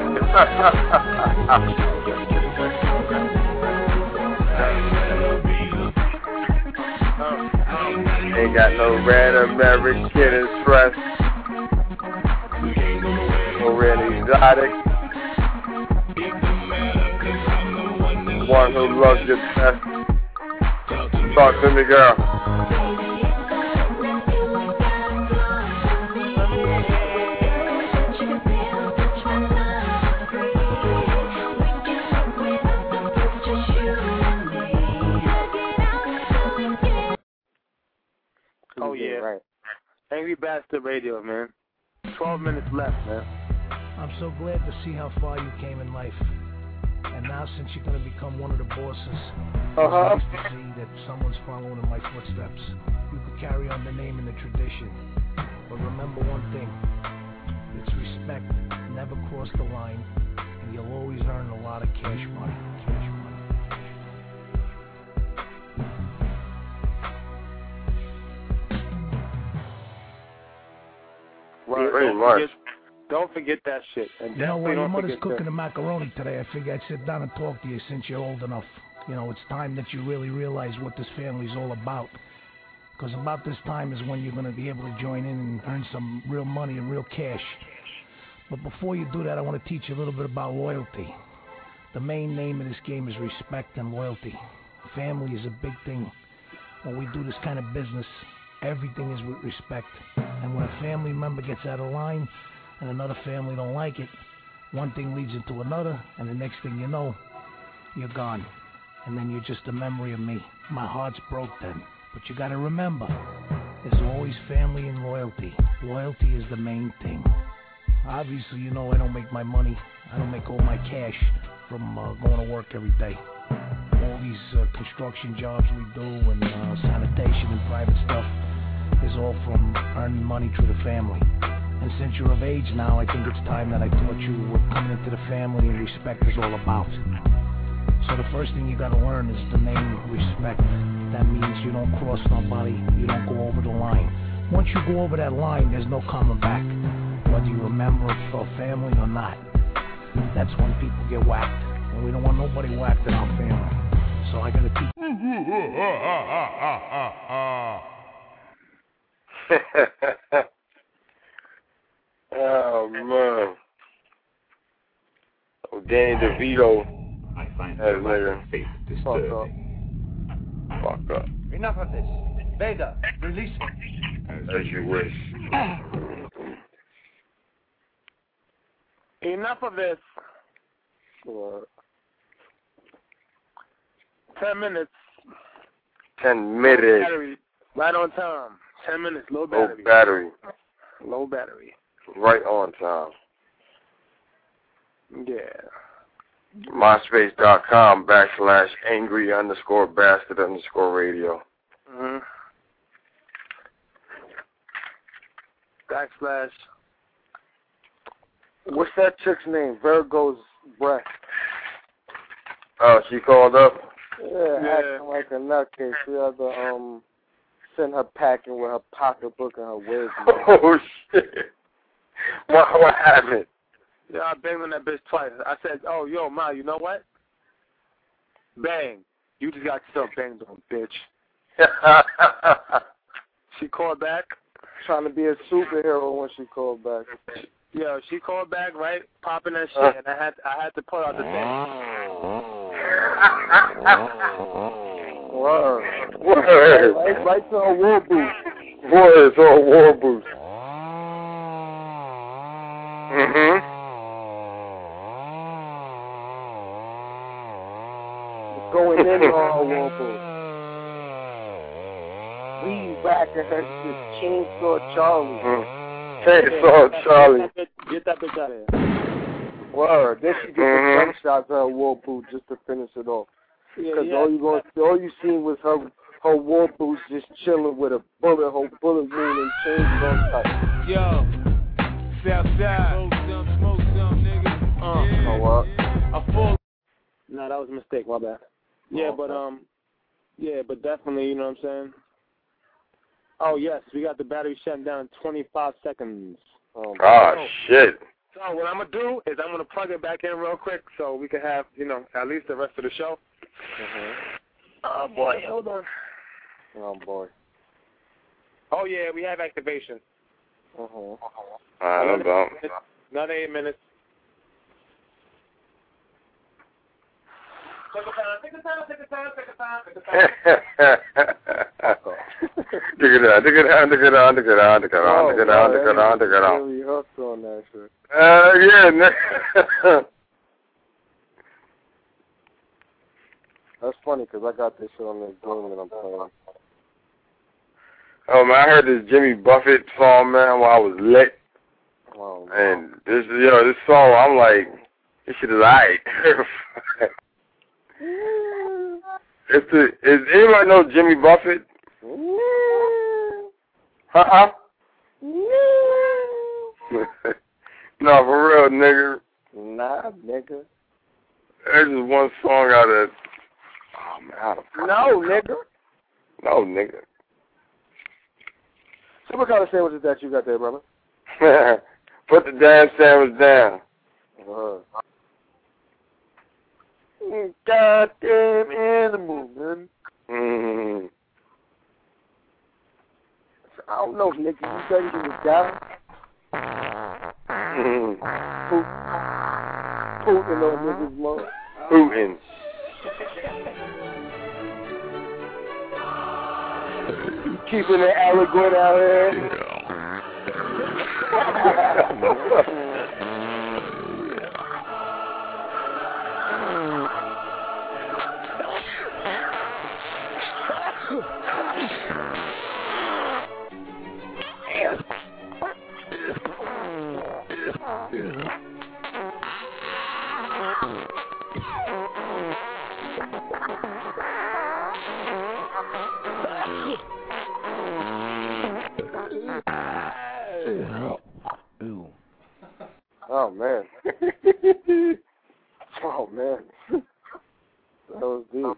Ain't got no red American Express, no red exotic, one who loves your best. Talk to me, girl. Oh, yeah. Right. Angry Bastard Radio, man. 12 minutes left, man. I'm so glad to see how far you came in life. And now, since you're going to become one of the bosses, it's nice to see that someone's following in my footsteps. You could carry on the name and the tradition. But remember one thing. It's respect. Never cross the line. And you'll always earn a lot of cash money. Cash money. Right, don't forget that shit. And you know, when your mother's cooking the macaroni today, I figured I'd sit down and talk to you since you're old enough. You know, it's time that you really realize what this family's all about. Because about this time is when you're going to be able to join in and earn some real money and real cash. But before you do that, I want to teach you a little bit about loyalty. The main name of this game is respect and loyalty. Family is a big thing. When we do this kind of business, everything is with respect. And when a family member gets out of line and another family don't like it, one thing leads into another, and the next thing you know, you're gone. And then you're just a memory of me. My heart's broke then. But you gotta remember, there's always family and loyalty. Loyalty is the main thing. Obviously, you know I don't make my money, I don't make all my cash from going to work every day. All these construction jobs we do and sanitation and private stuff is all from earning money through the family. And since you're of age now, I think it's time that I taught you what coming into the family and respect is all about. So the first thing you gotta learn is the name respect. That means you don't cross nobody, you don't go over the line. Once you go over that line, there's no coming back. Whether you're a member of a family or not. That's when people get whacked. And we don't want nobody whacked in our family. So I gotta teach. Oh, man. Oh, Danny DeVito. I find that nigga. Fuck up. Enough of this. Vader, release him. As you wish. Enough of this. 10 minutes. 10 minutes. Battery. Right on time. 10 minutes. Low battery. Low battery. Right on time. Yeah. MySpace.com/angry_bastard_radio. Mm-hmm. What's that chick's name? Virgo's breath. Oh, she called up? Yeah, acting like a nutcase. She had to send her packing with her pocketbook and her wig. Oh, shit. What happened? Yeah, I banged on that bitch twice. I said, oh, yo, Ma, you know what? Bang. You just got yourself banged on, bitch. She called back. Trying to be a superhero when she called back. Yeah, she called back, right? Popping that shit, and I had to pull out the thing. Word. Right to her war boots. Boy, it's all war boots. Going in on her war boots. Weed whacking her shit. Chainsaw Charlie. Chainsaw Charlie. Get that bitch out of here. Word. Then she gets a gunshot to her war boot just to finish it off. Because all you seen was her war boots just chilling with a bullet hole, bullet wound, and chainsaw tight. Yo, Southside. Smoke some, nigga. Oh, what? Nah, that was a mistake. My bad. Yeah, but definitely, you know what I'm saying? Oh, yes, we got the battery shutting down in 25 seconds. Oh, shit. So what I'm going to do is I'm going to plug it back in real quick so we can have, you know, at least the rest of the show. Oh, boy, hold on. Oh, boy. Oh, yeah, we have activation. Another 8 minutes. Take a time. Dig it down. Really hooked on that shit. Yeah. That's funny because I got this shit on this game that I'm playing. Oh, man, I heard this Jimmy Buffett song, man, while I was lit. Oh, and this song, I'm like, this shit is alright. Is anybody know Jimmy Buffett? No, for real, nigga. Nah, nigga. There's just one song out of. Oh man, how the fuck? No, nigga. No, nigga. So what kind of sandwich is that you got there, brother? Put the damn sandwich down. Goddamn animal, man. I don't know, nigga. You said you was down. Putin on niggas, mom. Putin. Keeping the alligator out here. Oh, man. Oh, man. That was deep.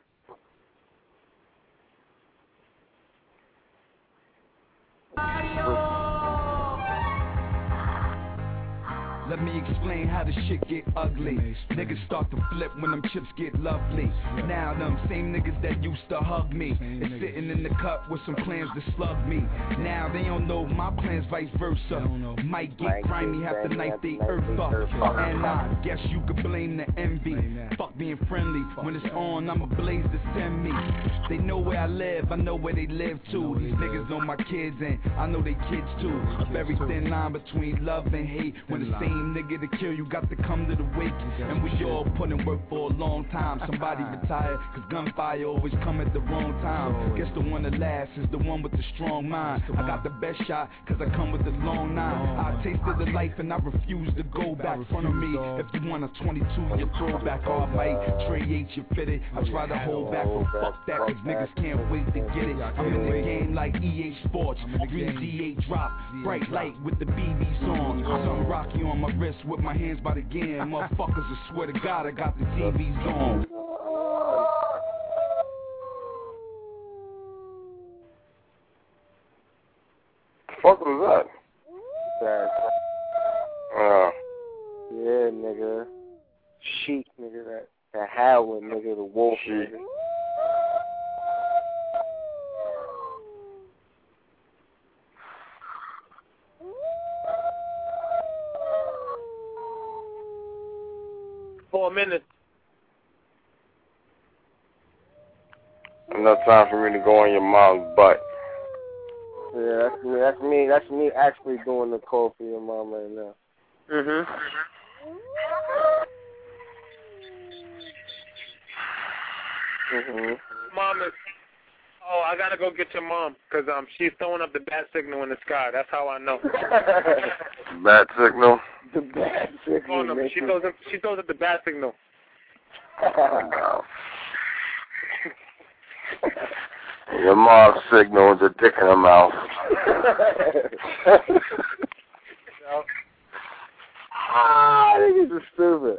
Let me explain how the shit get ugly. Niggas start to flip when them chips get lovely. Now them same niggas that used to hug me is sitting in the cup with some plans to slug me. Now they don't know my plans, vice versa. Might get grimy, have to knife they earth up. And I guess you could blame the envy. Fuck being friendly. When it's on, I'm a blaze to send me. They know where I live, I know where they live too. These niggas know my kids and I know they kids too. A very thin line between love and hate. When the same nigga to kill you got to come to the wake. And we all put in work for a long time. Somebody retired, cause gunfire always come at the wrong time. Guess the one that lasts is the one with the strong mind. I got the best shot, cause I come with the long nine. I tasted the life and I refuse to go back. Front of me, if you want a 22, you throw back all might. Trey H, you fit it. I try to hold back, but fuck that, cause niggas can't wait to get it. I'm in the game like EA Sports. 3D8 drop, bright light with the BBs on. Some rocky on my wrist with my hands by the game. Motherfuckers, I swear to God, I got the TVs on. Fuck was that? Yeah, nigga. Sheik, nigga. That howling, nigga. The wolf, nigga. Minutes. Enough time for me to go on your mom's butt. Yeah, that's me. That's me actually doing the call for your mom right now. Mhm. Mhm. Mom is. Oh, I gotta go get your mom because she's throwing up the bat signal in the sky. That's how I know. Bat signal. The bat signal. Oh no, she throws up the bat signal. Your mom's signal is a dick in her mouth. This is stupid.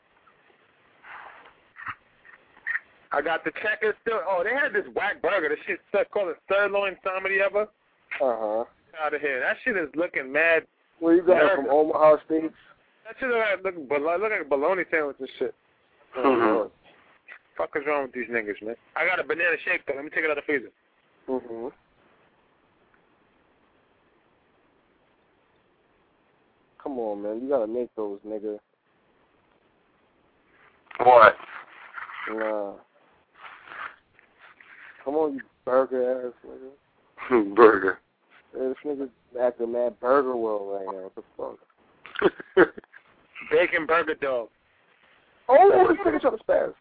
I got the checkers still. Oh, they had this whack burger. This shit called it sirloin somebody ever. Uh-huh. Out of here. That shit is looking mad. Where you got it from? Omaha Steaks? That shit look like a bologna sandwich and shit. Mm-hmm. Fuck is wrong with these niggas, man? I got a banana shake though. Let me take it out of the freezer. Mm-hmm. Come on, man. You gotta make those, nigga. What? Nah. Come on, you burger ass nigga. Burger. Yeah, this nigga's acting mad burger world right now. What the fuck? Bacon burger dog. Oh, this nigga trying to spaz.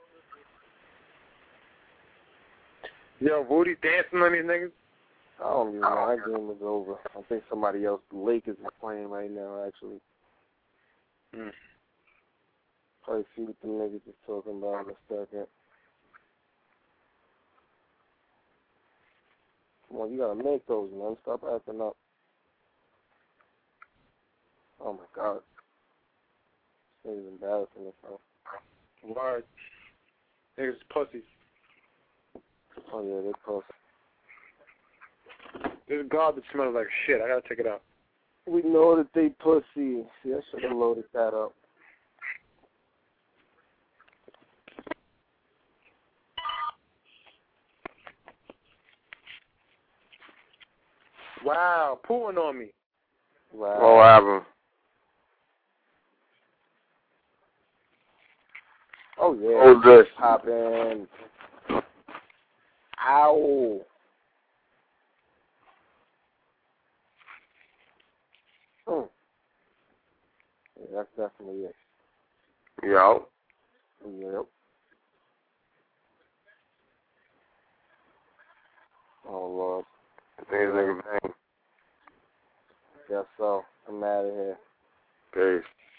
Yo, Woody dancing on these niggas? I don't even know. That game is over. I think somebody else, the Lakers, is playing right now, actually. Probably see what the niggas is talking about in a second. Come on, you gotta make those, man. Stop acting up. Oh my God. This is embarrassing as hell. Word. Niggas pussies. Oh yeah, they're pussy. This garbage smells like shit. I gotta take it out. We know that they pussy. See, I should have loaded that up. Wow, pulling on me. Wow. What happened? Oh yeah. Who's this? Pop in. Ow. Yeah, that's definitely it. Yo. Yep. Oh Lord. These niggas bang. Guess so. I'm out of here. Peace.